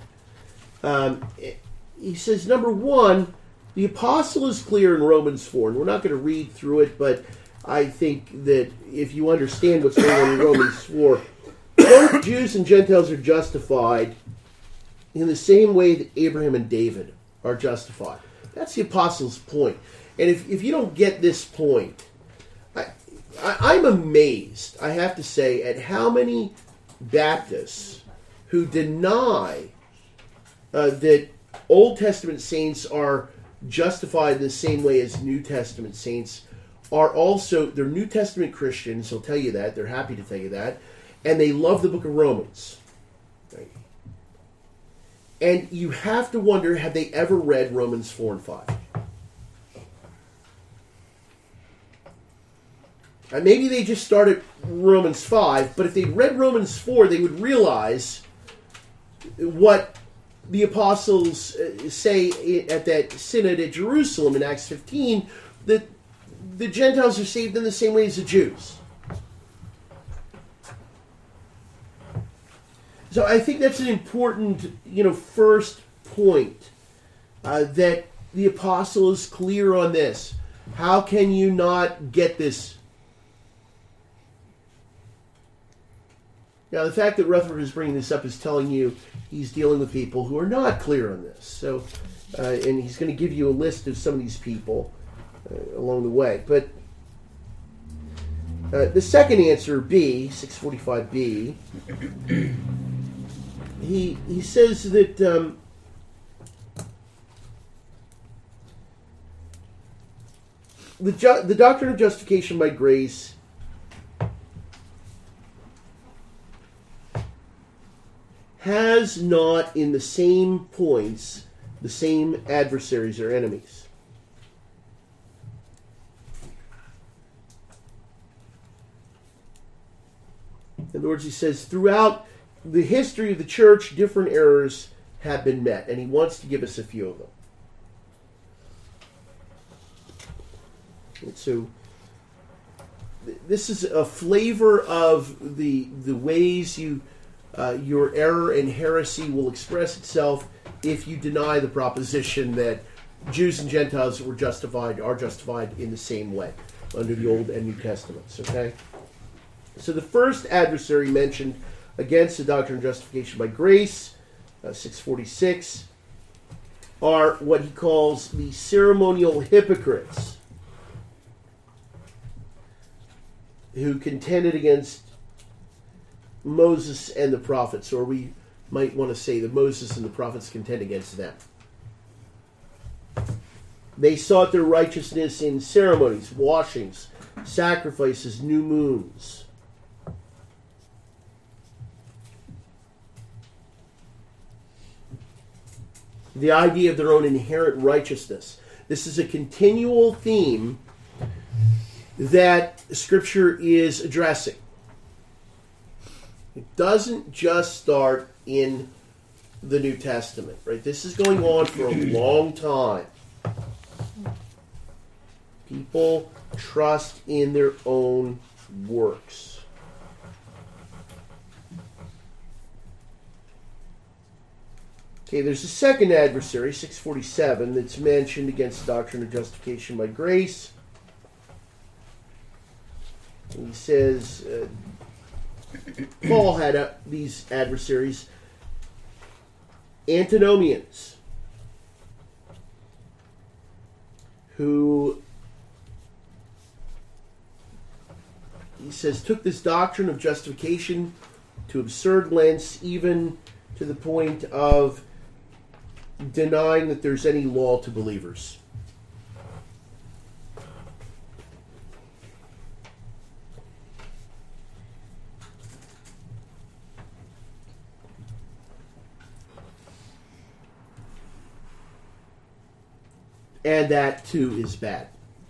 he says, number one, the apostle is clear in Romans 4, and we're not going to read through it, but I think that if you understand what's going on in Romans 4, both Jews and Gentiles are justified in the same way that Abraham and David are justified. That's the apostles' point. And if you don't get this point, I'm amazed, I have to say, at how many Baptists who deny that Old Testament saints are justified in the same way as New Testament saints are also, they're New Testament Christians, they'll tell you that, they're happy to tell you that, and they love the book of Romans. Right? And you have to wonder, have they ever read Romans 4 and 5? And maybe they just started Romans 5, but if they read Romans 4, they would realize what the apostles say at that synod at Jerusalem in Acts 15, that the Gentiles are saved in the same way as the Jews. So I think that's an important, first point, that the apostle is clear on this. How can you not get this? Now, the fact that Rutherford is bringing this up is telling you he's dealing with people who are not clear on this. So, and he's going to give you a list of some of these people along the way. But the second answer, B, 645B, he says that the doctrine of justification by grace has not in the same points the same adversaries or enemies. In other words, he says, throughout the history of the church, different errors have been met, and he wants to give us a few of them. And so, this is a flavor of the ways your error and heresy will express itself if you deny the proposition that Jews and Gentiles are justified in the same way under the Old and New Testaments. Okay? So the first adversary mentioned against the doctrine of justification by grace, 646, are what he calls the ceremonial hypocrites who contended against Moses and the prophets, or we might want to say that Moses and the prophets contend against them. They sought their righteousness in ceremonies, washings, sacrifices, new moons. The idea of their own inherent righteousness. This is a continual theme that Scripture is addressing. It doesn't just start in the New Testament, right? This is going on for a long time. People trust in their own works. Okay, there's a second adversary, 647, that's mentioned against the doctrine of justification by grace. And he says, Paul had these adversaries, antinomians, who, he says, took this doctrine of justification to absurd lengths, even to the point of denying that there's any law to believers. And that too is bad.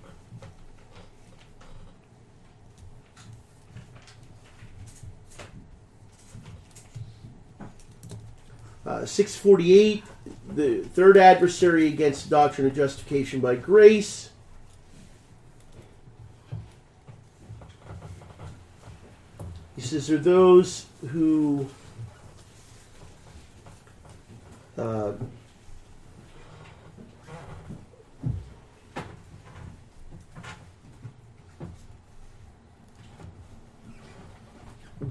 Uh, 648, the third adversary against the doctrine of justification by grace. He says there are those who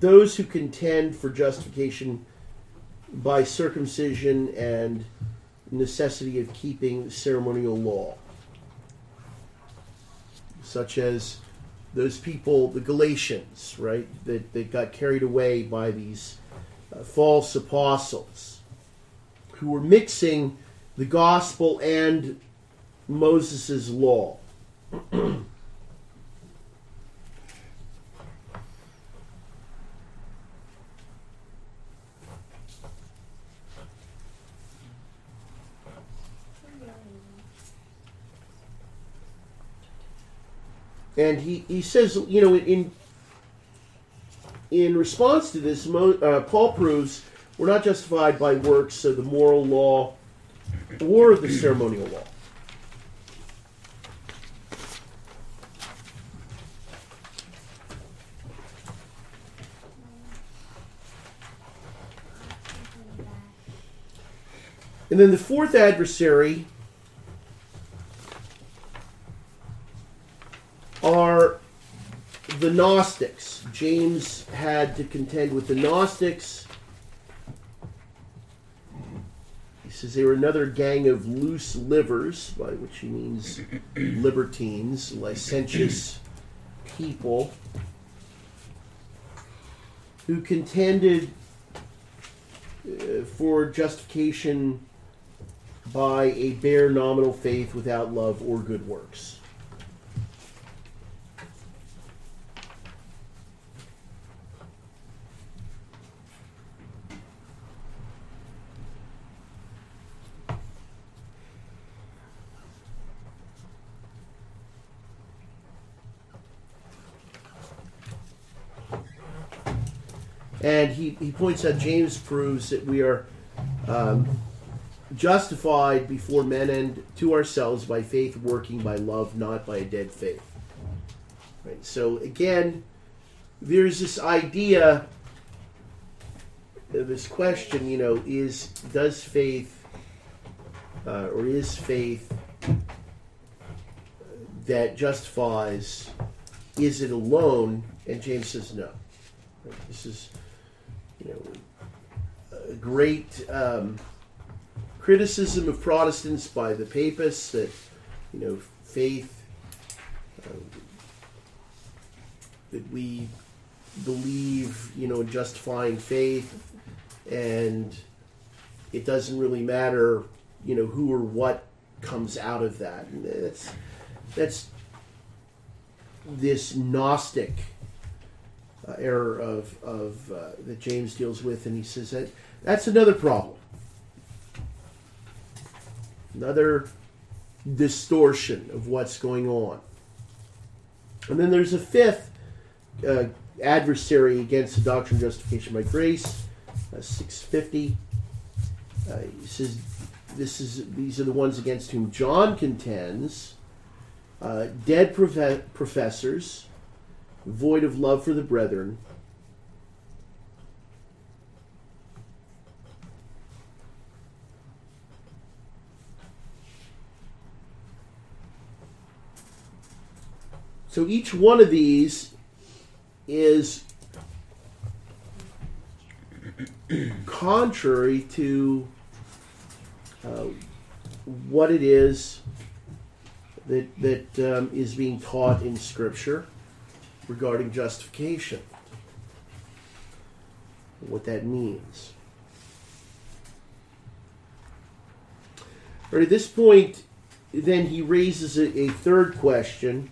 those who contend for justification by circumcision and necessity of keeping ceremonial law, such as those people, the Galatians, right, that got carried away by these false apostles who were mixing the gospel and Moses' law. And he says, you know, in response to this, Paul proves we're not justified by works of the moral law or the ceremonial law. And then the fourth adversary are the Gnostics. James had to contend with the Gnostics. He says they were another gang of loose livers, by which he means libertines, licentious people, who contended for justification by a bare nominal faith without love or good works. And he points out, James proves that we are justified before men and to ourselves by faith working by love, not by a dead faith. Right? So again, there's this idea, this question, you know, does faith or is faith that justifies, is it alone? And James says no. Right? This is, you know, a great criticism of Protestants by the papists that, you know, faith, that we believe, you know, in justifying faith, and it doesn't really matter, you know, who or what comes out of that. And that's this Gnostic error of that James deals with, and he says that that's another problem, another distortion of what's going on. And then there's a fifth adversary against the doctrine of justification by grace, 650. He says these are the ones against whom John contends, dead professors, void of love for the brethren, so each one of these is contrary to what it is that is being taught in Scripture regarding justification, what that means. All right, at this point, then he raises a third question.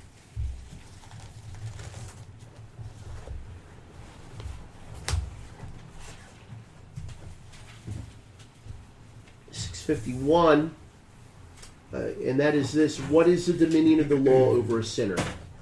.51, and that is this: what is the dominion of the law over a sinner?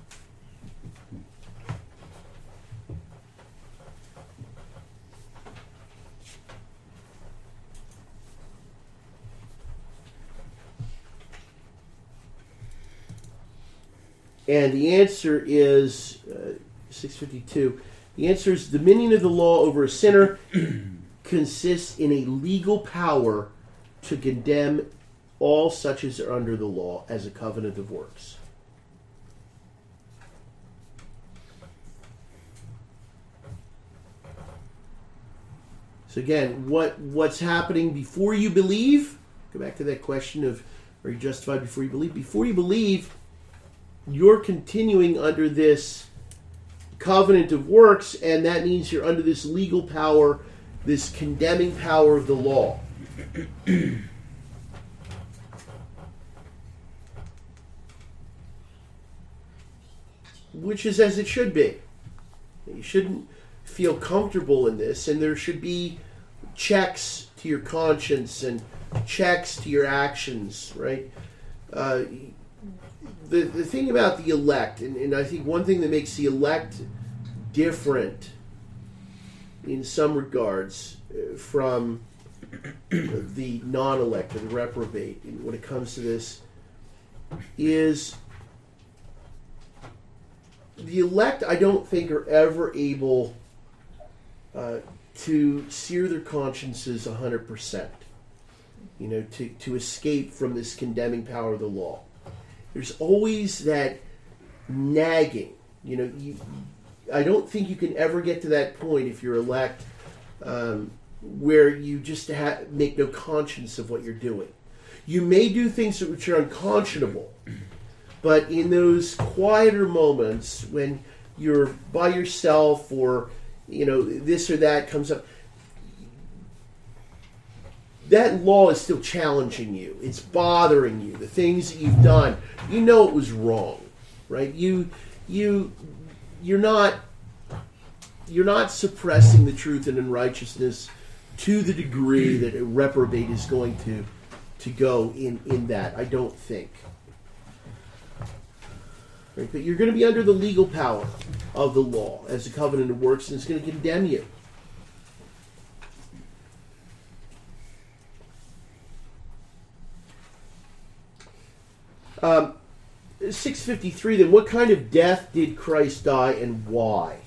And the answer is 652. The answer is dominion of the law over a sinner consists in a legal power to condemn all such as are under the law as a covenant of works. So again, what's happening before you believe? Go back to that question of, are you justified before you believe? Before you believe, you're continuing under this covenant of works, and that means you're under this legal power, this condemning power of the law. Which is as it should be. You shouldn't feel comfortable in this, and there should be checks to your conscience and checks to your actions, right? The thing about the elect, and I think one thing that makes the elect different in some regards from the non-elect or the reprobate when it comes to this is the elect, I don't think, are ever able to sear their consciences 100%, to escape from this condemning power of the law. There's always that nagging. I don't think you can ever get to that point if you're elect where you just make no conscience of what you're doing. You may do things which are unconscionable, but in those quieter moments when you're by yourself or, this or that comes up, that law is still challenging you. It's bothering you. The things that you've done, it was wrong, right? You're not suppressing the truth and unrighteousness to the degree that a reprobate is going to go in that. I don't think. Right? But you're going to be under the legal power of the law as the covenant of works, and it's going to condemn you. Um, 653, then, what kind of death did Christ die and why?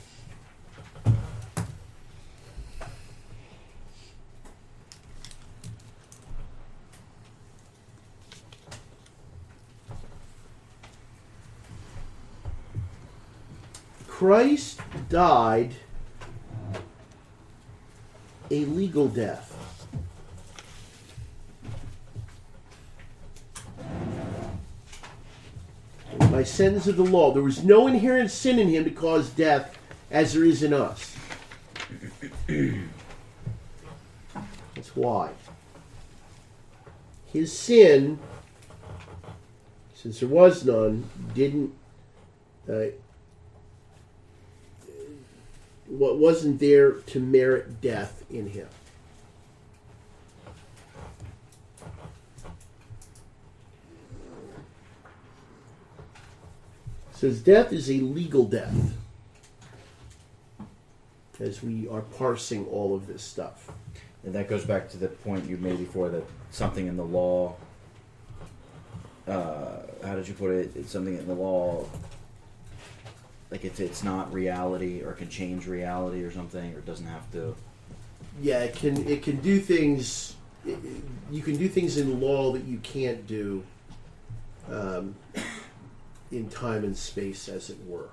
Christ died a legal death. By sentence of the law. There was no inherent sin in him to cause death as there is in us. That's why. His sin, since there was none, wasn't there to merit death in him. Says death is a legal death, as we are parsing all of this stuff. And that goes back to the point you made before, that something in the law, how did you put it? It's something in the law, like it's not reality, or can change reality or something, or it doesn't have to. Yeah, it can do things. You can do things in law that you can't do in time and space, as it were.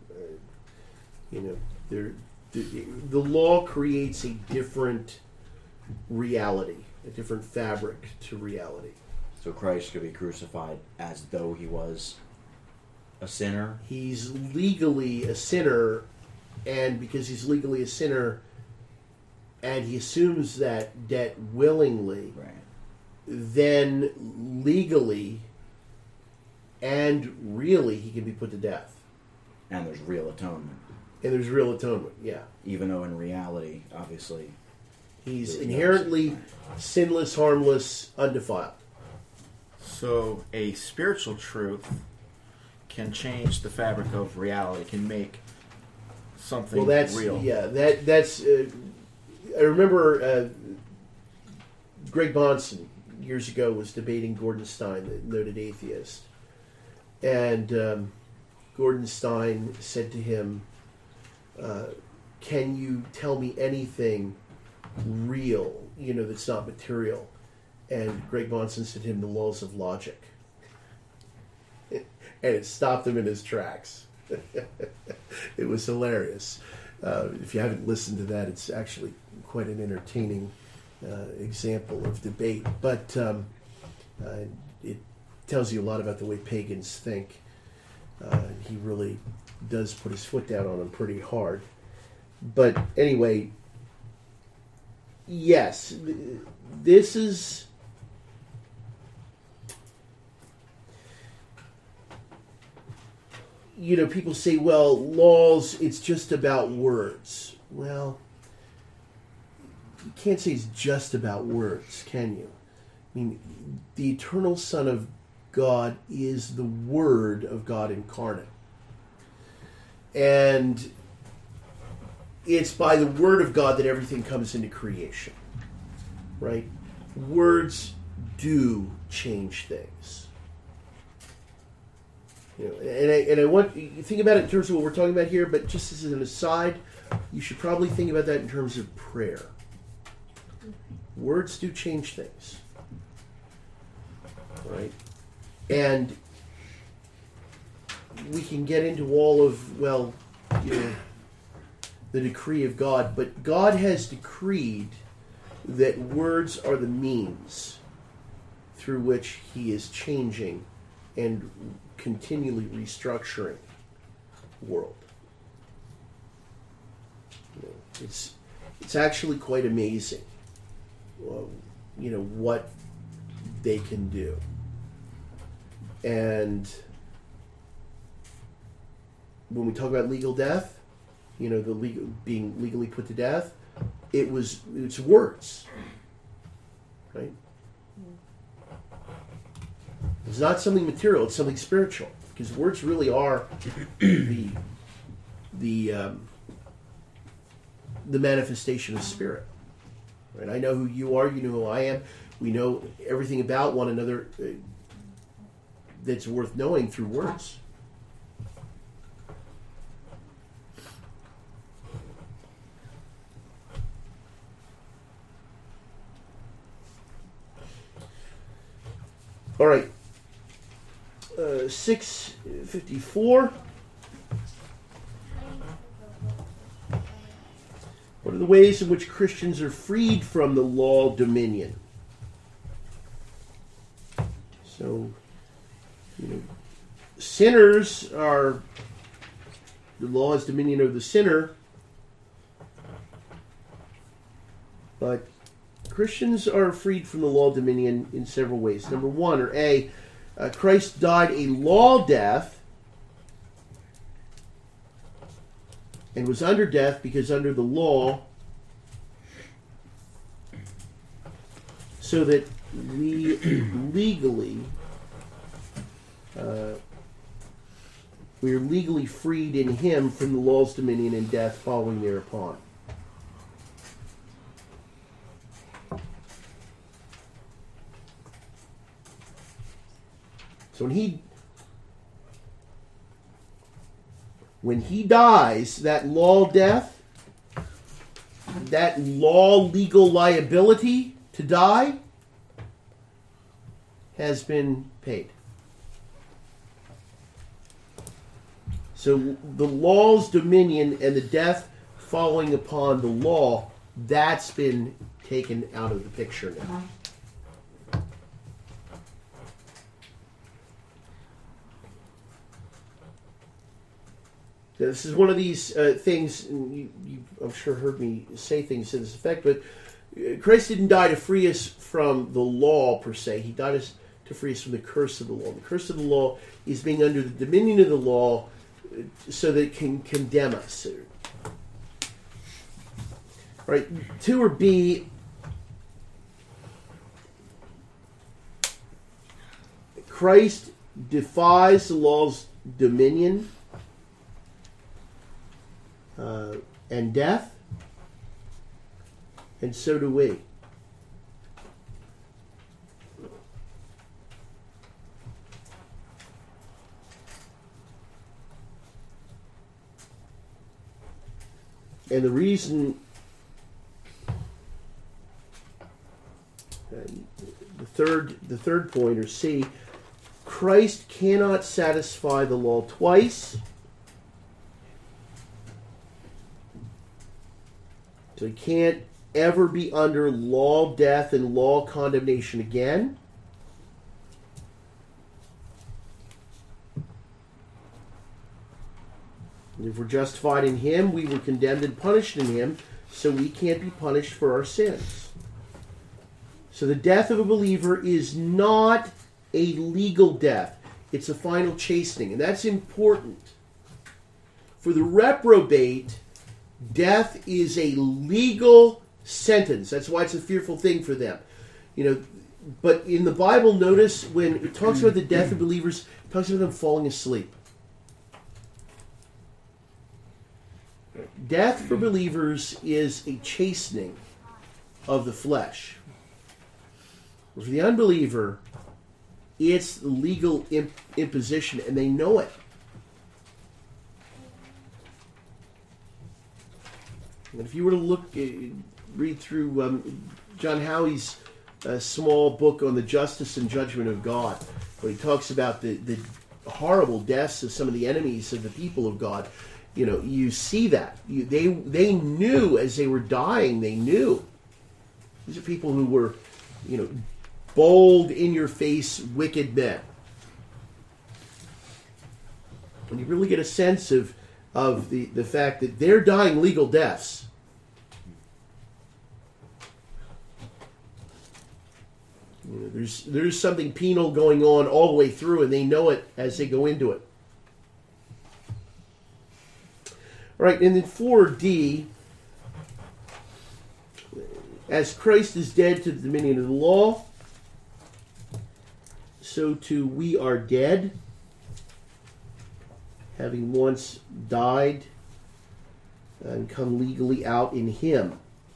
The law creates a different reality, a different fabric to reality. So Christ could be crucified as though he was a sinner? He's legally a sinner, and because he's legally a sinner, and he assumes that debt willingly, right, then legally and really he can be put to death. And there's real atonement. And there's real atonement, yeah. Even though in reality, obviously, he's inherently sinless, harmless, undefiled. So a spiritual truth can change the fabric of reality, can make something real. Yeah, that's... I remember Greg Bahnsen years ago was debating Gordon Stein, the noted atheist. And Gordon Stein said to him, can you tell me anything real, that's not material? And Greg Bahnsen said to him, the laws of logic. And it stopped him in his tracks. It was hilarious. If you haven't listened to that, it's actually quite an entertaining example of debate. But it tells you a lot about the way pagans think. He really does put his foot down on them pretty hard. But anyway, yes, this is... people say, well, laws, it's just about words. Well, you can't say it's just about words, can you? I mean, the eternal Son of God is the Word of God incarnate. And it's by the Word of God that everything comes into creation. Right? Words do change things. And I want you to think about it in terms of what we're talking about here, but just as an aside, you should probably think about that in terms of prayer. Words do change things. Right? And we can get into all of, the decree of God, but God has decreed that words are the means through which He is changing and continually restructuring the world. It's actually quite amazing, what they can do. And when we talk about legal death, being legally put to death, it's words, right? It's not something material; it's something spiritual, because words really are the manifestation of spirit. Right? I know who you are. You know who I am. We know everything about one another that's worth knowing through words. All right. 654. What are the ways in which Christians are freed from the law dominion? So, sinners are, the law is dominion over the sinner, but Christians are freed from the law dominion in several ways. Number one, or A, Christ died a law death and was under death because under the law, so that we legally, we are legally freed in Him from the law's dominion and death following thereupon. So when he dies, that law death, that law legal liability to die has been paid. So the law's dominion and the death following upon the law, that's been taken out of the picture now. This is one of these things, you I'm sure heard me say things to this effect, but Christ didn't die to free us from the law per se. He died to free us from the curse of the law. The curse of the law is being under the dominion of the law so that it can condemn us. All right, 2 or B, Christ defies the law's dominion and death, and so do we. And the reason, the third point, or C, Christ cannot satisfy the law twice. So he can't ever be under law, death, and law condemnation again. And if we're justified in Him, we were condemned and punished in Him, so we can't be punished for our sins. So the death of a believer is not a legal death. It's a final chastening, and that's important. For the reprobate, death is a legal sentence. That's why it's a fearful thing for them. But in the Bible, notice when it talks about the death of believers, it talks about them falling asleep. Death for believers is a chastening of the flesh. For the unbeliever, it's legal imposition, and they know it. And if you were to read through John Howey's small book on the justice and judgment of God, where he talks about the horrible deaths of some of the enemies of the people of God, you see that. They knew as they were dying, they knew. These are people who were, bold, in-your-face, wicked men. When you really get a sense of the fact that they're dying legal deaths. There's something penal going on all the way through, and they know it as they go into it. All right, and then 4D, as Christ is dead to the dominion of the law, so too we are dead, having once died and come legally out in Him.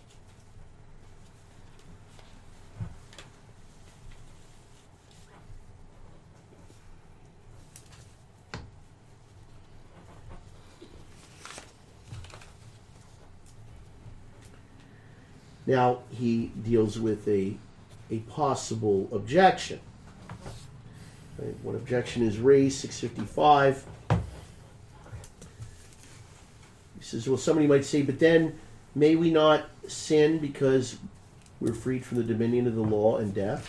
Now he deals with a possible objection. Right? One objection is raised, 655. He says, well, somebody might say, but then may we not sin because we're freed from the dominion of the law and death?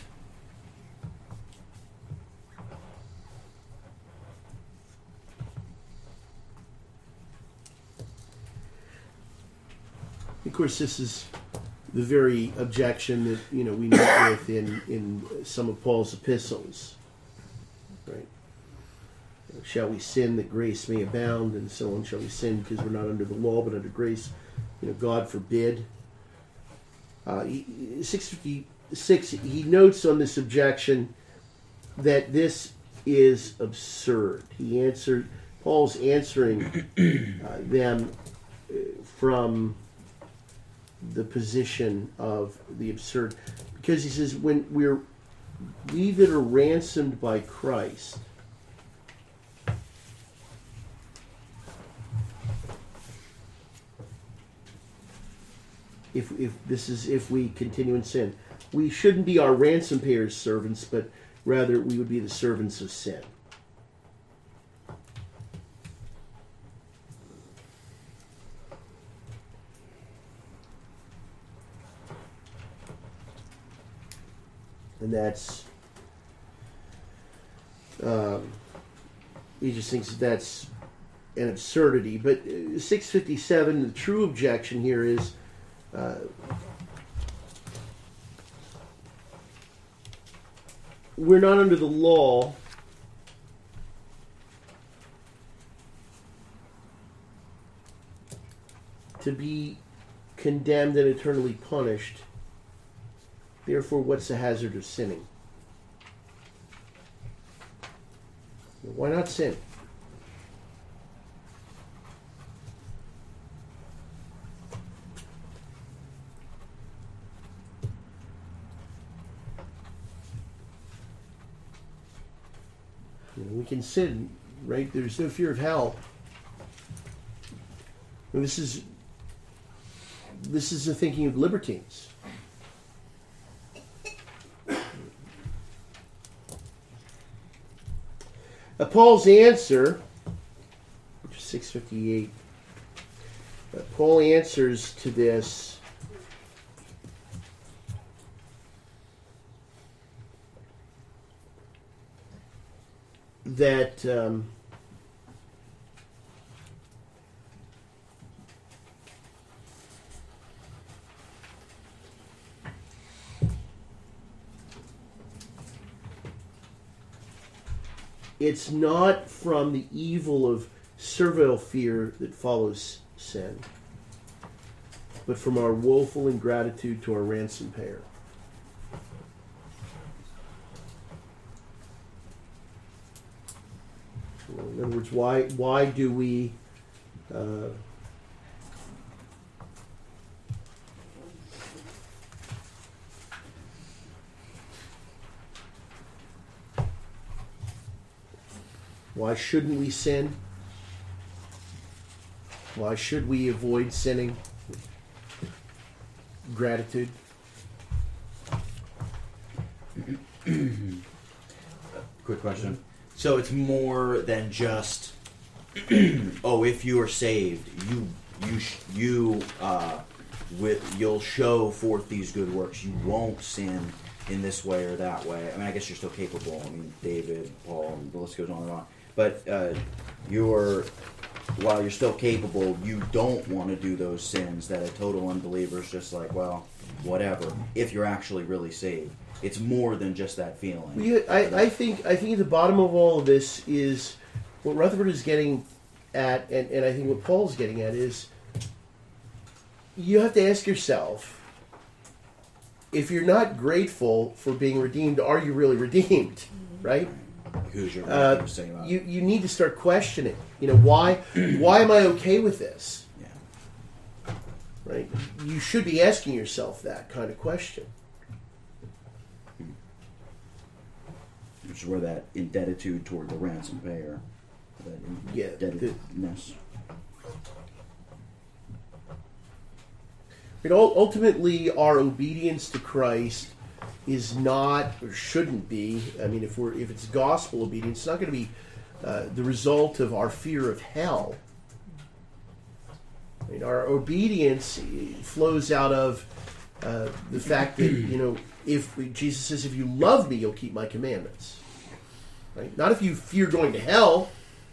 Of course, this is the very objection that we meet with in some of Paul's epistles, right? Shall we sin that grace may abound, and so on? Shall we sin because we're not under the law but under grace? God forbid. 656. He notes on this objection that this is absurd. Paul's answering them from the position of the absurd, because he says when we that are ransomed by Christ, if we continue in sin, we shouldn't be our ransom payers' servants, but rather we would be the servants of sin. And that's, he just thinks that's an absurdity. But 657, the true objection here is, we're not under the law to be condemned and eternally punished. Therefore, what's the hazard of sinning? Why not sin? We can sin, right? There's no fear of hell. And this is the thinking of libertines. Paul's answer, which is 658, Paul answers to this that it's not from the evil of servile fear that follows sin, but from our woeful ingratitude to our ransom payer. In other words, why do we why shouldn't we sin? Why should we avoid sinning? Gratitude. Quick question. So it's more than just, oh, if you are saved, you'll show forth these good works. You won't sin in this way or that way. I mean, I guess you're still capable. I mean, David, Paul, the list goes on and on. But while you're still capable, you don't want to do those sins that a total unbeliever is just like, well, whatever. If you're actually really saved, it's more than just that feeling. Yeah, I think at the bottom of all of this is what Rutherford is getting at, and I think what Paul's getting at is you have to ask yourself, if you're not grateful for being redeemed, are you really redeemed? Right? Who's your saying about? You need to start questioning. Why am I okay with this? Yeah. Right? You should be asking yourself that kind of question. Which is where that indebtitude toward the ransom payer, that indebtedness. Ultimately, our obedience to Christ is not, or shouldn't be. I mean, if it's gospel obedience, it's not going to be the result of our fear of hell. I mean, our obedience flows out of the fact that Jesus says, "If you love me, you'll keep my commandments." Right? Not if you fear going to hell.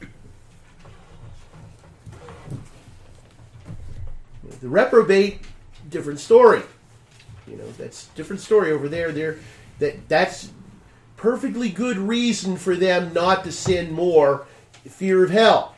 The reprobate, different story. That's a different story over there. That's perfectly good reason for them not to sin more. Fear of hell.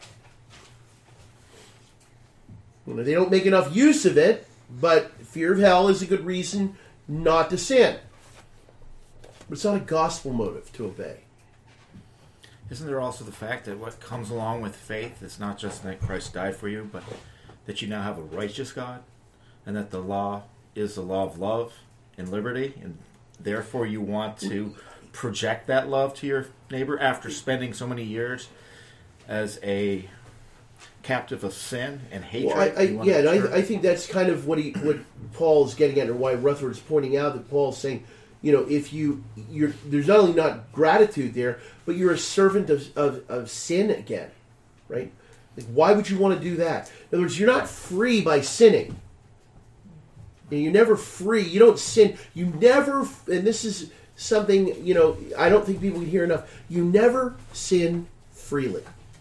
They don't make enough use of it, but fear of hell is a good reason not to sin. But it's not a gospel motive to obey. Isn't there also the fact that what comes along with faith is not just that Christ died for you, but that you now have a righteous God, and that the law is the law of love and liberty, and therefore you want to project that love to your neighbor after spending so many years as a captive of sin and hatred? Well, I think that's kind of what Paul's getting at, or why Rutherford's pointing out that Paul's saying, if there's not only not gratitude there, but you're a servant of sin again, right? Like, why would you want to do that? In other words, you're not free by sinning. You're never free. You don't sin. You never, and this is something, I don't think people can hear enough. You never sin freely.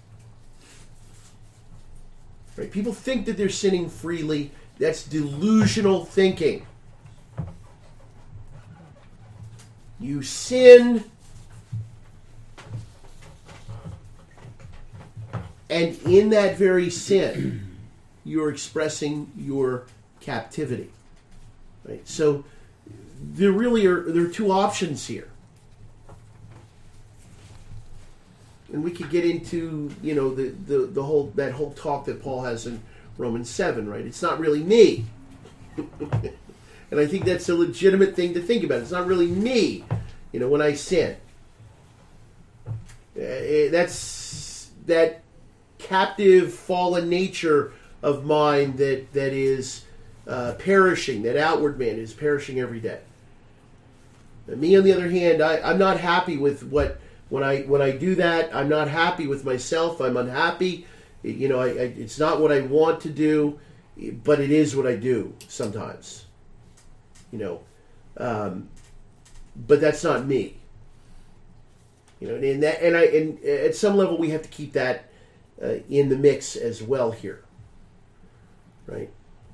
Right? People think that they're sinning freely. That's delusional thinking. You sin, and in that very sin, you're expressing your captivity. Right? So there are two options here. And we could get into, the whole talk that Paul has in Romans 7, right? It's not really me. And I think that's a legitimate thing to think about. It's not really me, when I sin. That's that captive, fallen nature of mine that is perishing. That outward man is perishing every day. And me, on the other hand, I'm not happy with when I do that. I'm not happy with myself. I'm unhappy. It's not what I want to do, but it is what I do sometimes. But that's not me. And at some level we have to keep that in the mix as well here, right?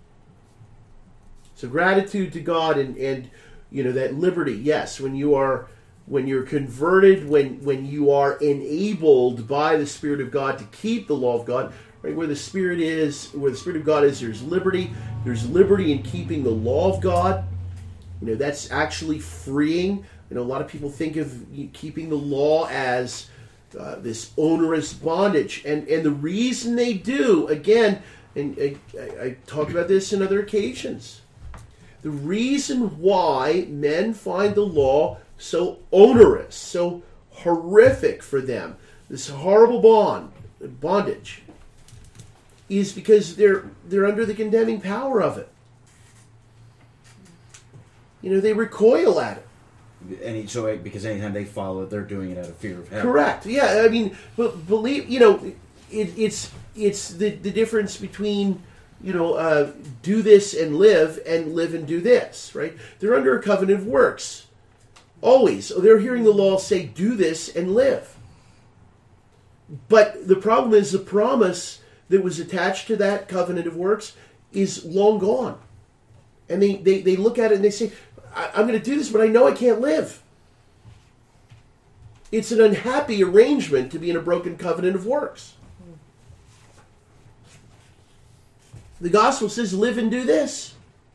So gratitude to God and that liberty. Yes, when you're converted, when you are enabled by the Spirit of God to keep the law of God, right? Where the Spirit of God is, there's liberty. There's liberty in keeping the law of God. That's actually freeing. A lot of people think of keeping the law as this onerous bondage, and the reason they do, again, and I talked about this in other occasions. The reason why men find the law so onerous, so horrific for them, this horrible bondage, is because they're under the condemning power of it. They recoil at it. Because anytime they follow it, they're doing it out of fear of hell. Correct. Yeah, but believe, it's the difference between do this and live and do this, right? They're under a covenant of works. Always. They're hearing the law say, do this and live. But the problem is the promise that was attached to that covenant of works is long gone. And they look at it and they say, I'm going to do this, but I know I can't live. It's an unhappy arrangement to be in a broken covenant of works. The gospel says, live and do this.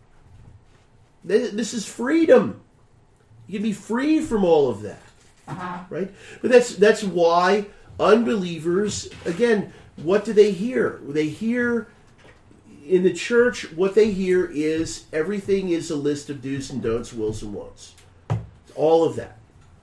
This is freedom. You can be free from all of that. Right? But that's why unbelievers, again, what do they hear? They hear in the church, what they hear is everything is a list of do's and don'ts, wills and won'ts. All of that.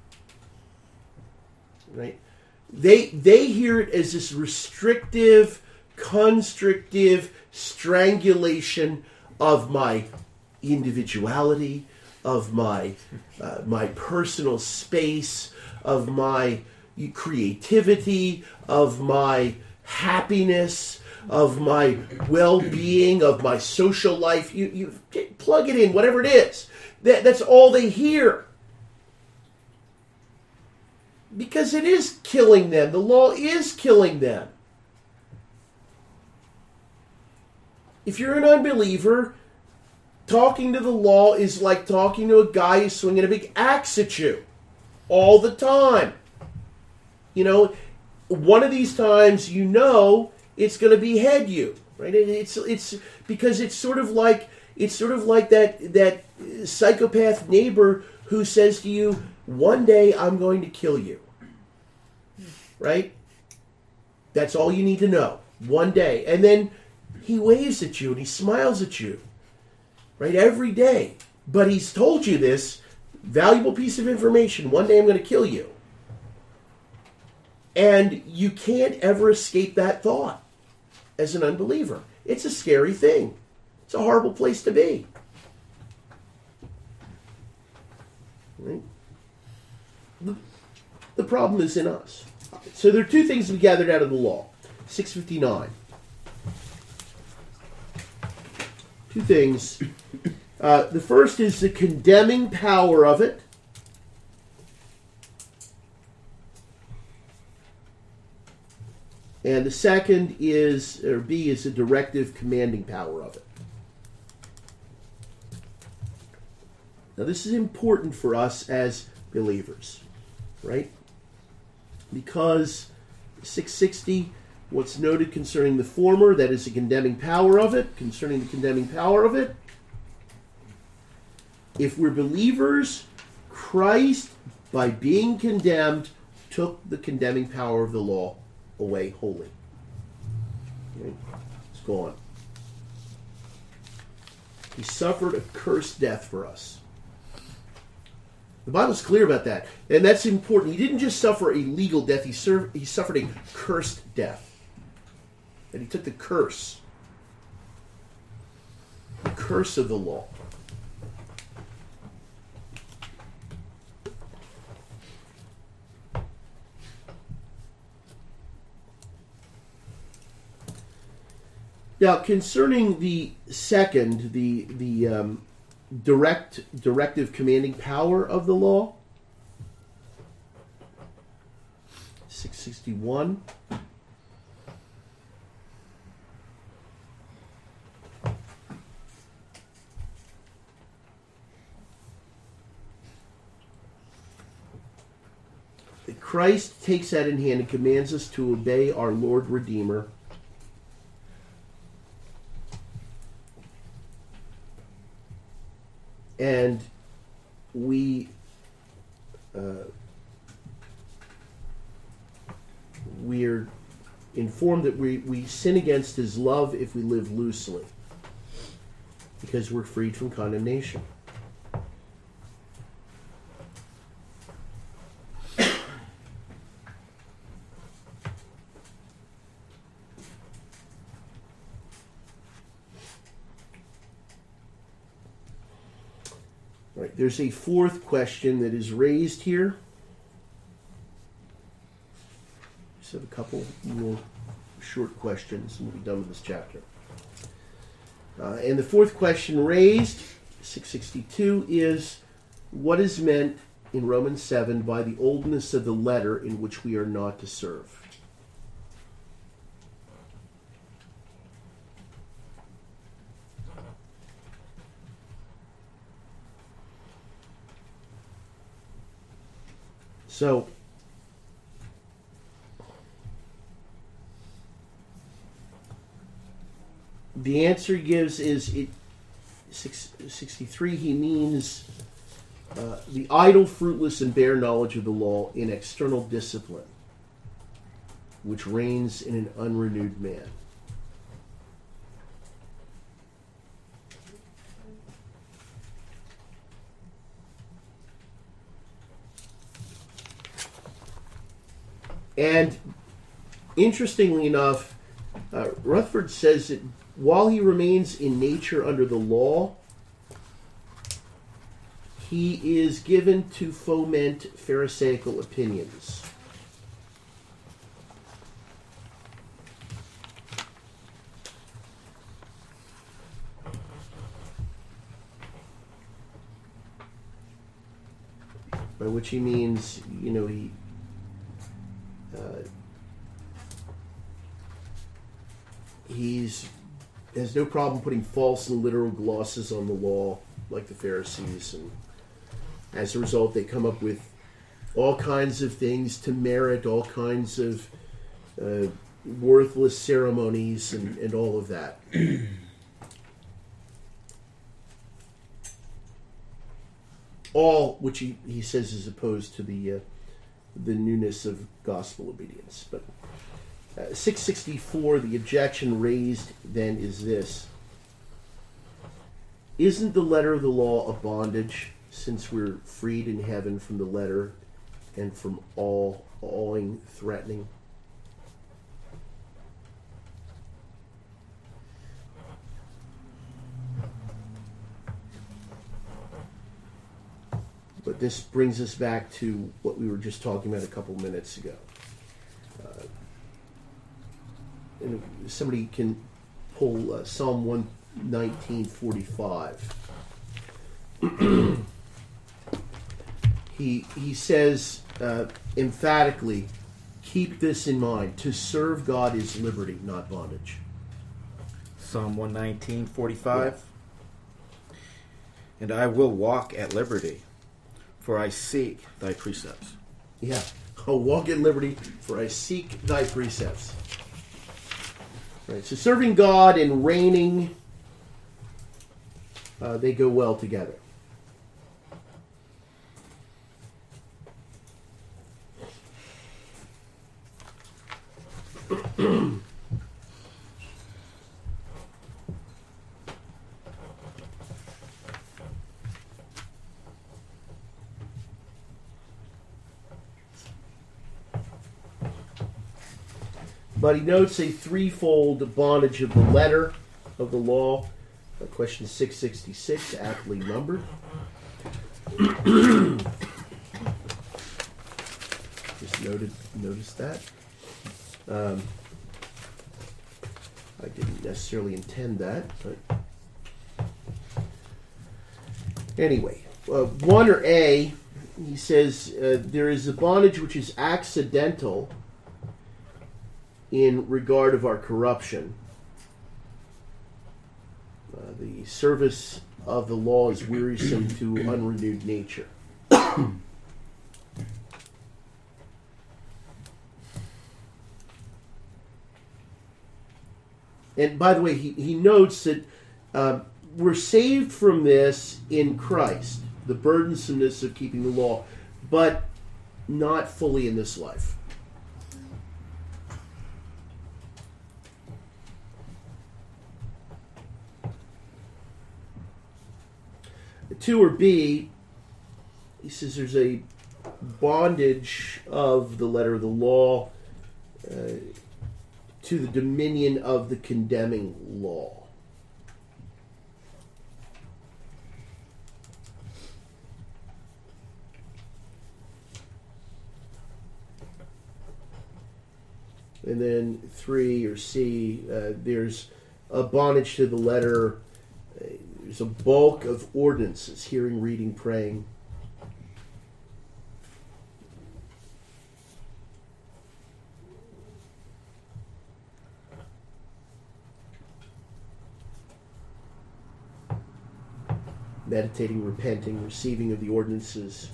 Right? They hear it as this restrictive, constrictive strangulation of my individuality, of my personal space, of my creativity, of my happiness, of my well-being, of my social life. You plug it in, whatever it is. That's all they hear. Because it is killing them. The law is killing them. If you're an unbeliever, talking to the law is like talking to a guy who's swinging a big axe at you all the time. One of these times it's going to behead you, right? It's because it's sort of like that psychopath neighbor who says to you, "One day I'm going to kill you." Right? That's all you need to know. One day, and then he waves at you and he smiles at you, right? Every day. But he's told you this valuable piece of information. One day I'm going to kill you. And you can't ever escape that thought as an unbeliever. It's a scary thing. It's a horrible place to be. Right? The problem is in us. So there are two things we gathered out of the law. 659. Two things. The first is the condemning power of it. And the second is, or B, is the directive commanding power of it. Now this is important for us as believers, right? Because 660, what's noted concerning the former, that is the condemning power of it, concerning the condemning power of it. If we're believers, Christ, by being condemned, took the condemning power of the law away wholly. Okay? It's gone. He suffered a cursed death for us. The Bible's clear about that. And that's important. He didn't just suffer a legal death, he suffered a cursed death. And he took the curse of the law. Now, concerning the second, the directive commanding power of the law, 661. Christ takes that in hand and commands us to obey our Lord Redeemer. And we're informed that we sin against his love if we live loosely, because we're freed from condemnation. Right, there's a fourth question that is raised here. Just have a couple more short questions and we'll be done with this chapter. And the fourth question raised, 662, is what is meant in Romans 7 by the oldness of the letter in which we are not to serve? So, the answer he gives is 663. He means the idle, fruitless, and bare knowledge of the law in external discipline, which reigns in an unrenewed man. And interestingly enough, Rutherford says that while he remains in nature under the law, he is given to foment Pharisaical opinions. By which he means, he has no problem putting false and literal glosses on the law like the Pharisees, and as a result they come up with all kinds of things to merit all kinds of worthless ceremonies and all of that. All which he says is opposed to the newness of gospel obedience. But 664, the objection raised then is this: isn't the letter of the law a bondage, since we're freed in heaven from the letter and from all awing threatening? But this brings us back to what we were just talking about a couple minutes ago. And if somebody can pull Psalm 119:45. He says emphatically, keep this in mind: to serve God is liberty, not bondage. Psalm 119:45. And I will walk at liberty, for I seek thy precepts. Yeah, I'll walk at liberty, for I seek thy precepts. Right, so serving God and reigning, they go well together. But he notes a threefold bondage of the letter of the law. Question 666, aptly numbered. Just noticed that. I didn't necessarily intend that, but anyway, 1 or A, he says there is a bondage which is accidental, in regard of our corruption. The service of the law is wearisome to unrenewed nature. And by the way, he notes that we're saved from this in Christ, the burdensomeness of keeping the law, but not fully in this life. Two or B, he says there's a bondage of the letter of the law to the dominion of the condemning law. And then 3 or C, there's a bondage to the letter. There's a bulk of ordinances: hearing, reading, praying. Meditating, repenting, receiving of the ordinances.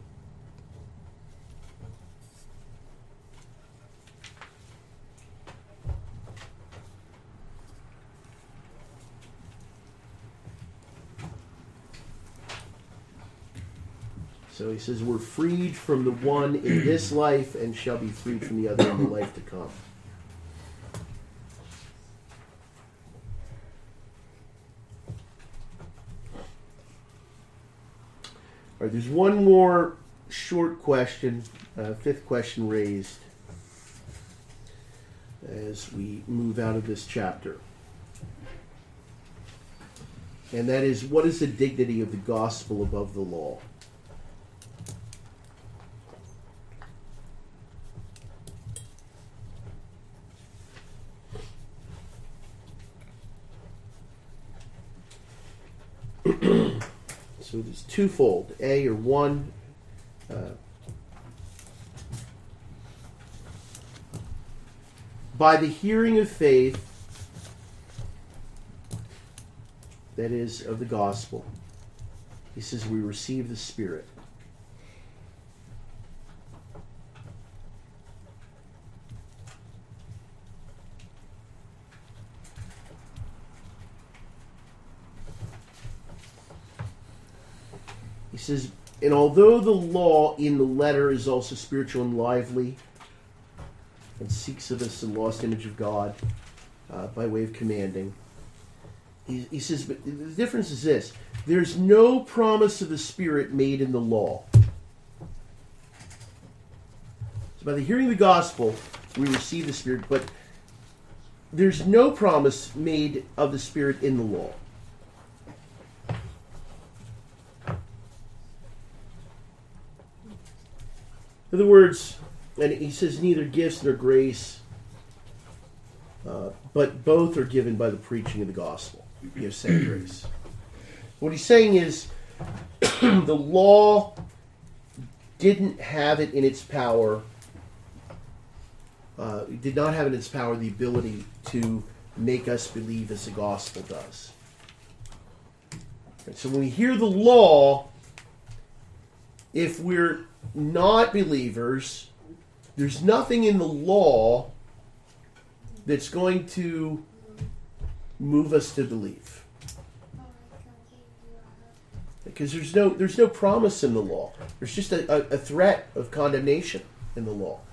So he says we're freed from the one in this life and shall be freed from the other in the life to come. All right, there's one more short question, fifth question raised as we move out of this chapter. And that is, what is the dignity of the gospel above the law? So it's twofold. A, or one, by the hearing of faith, that is, of the gospel, he says we receive the Spirit. He says, and although the law in the letter is also spiritual and lively, and seeks of us the lost image of God by way of commanding, he says, but the difference is this: there's no promise of the Spirit made in the law. So by the hearing of the gospel, we receive the Spirit, but there's no promise made of the Spirit in the law. In other words, and he says neither gifts nor grace, but both are given by the preaching of the gospel. Gifts and grace. What he's saying is the law didn't have it in its power, did not have in its power the ability to make us believe as the gospel does. And so when we hear the law, if we're not believers, there's nothing in the law that's going to move us to believe, because there's no promise in the law. There's just a threat of condemnation in the law.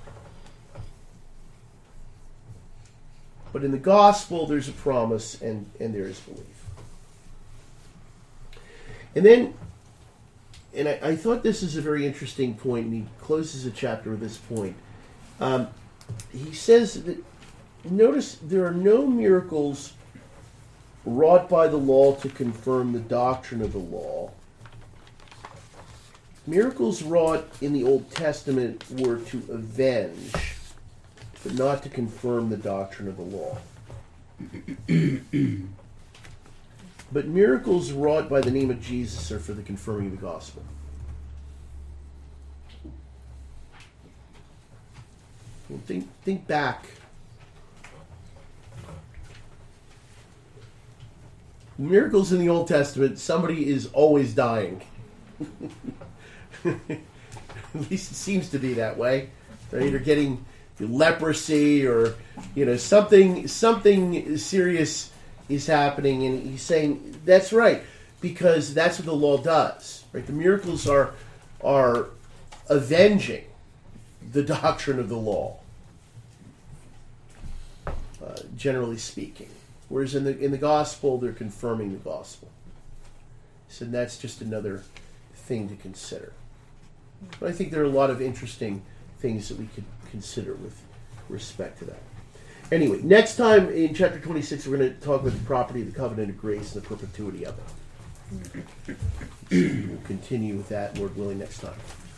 But in the gospel, there's a promise and there is belief. And then, and I thought this is a very interesting point, and he closes the chapter with this point. He says that, notice, there are no miracles wrought by the law to confirm the doctrine of the law. Miracles wrought in the Old Testament were to avenge, but not to confirm the doctrine of the law. But miracles wrought by the name of Jesus are for the confirming of the gospel. And think back Miracles in the Old Testament, somebody is always dying. At least it seems to be that way. They're either getting leprosy or something serious is happening, and he's saying that's right because that's what the law does. Right? The miracles are avenging the doctrine of the law, generally speaking. Whereas in the gospel, they're confirming the gospel. So that's just another thing to consider. But I think there are a lot of interesting things that we could consider with respect to that. Anyway, next time in chapter 26, we're going to talk about the property of the covenant of grace and the perpetuity of it. We'll continue with that, Lord willing, next time.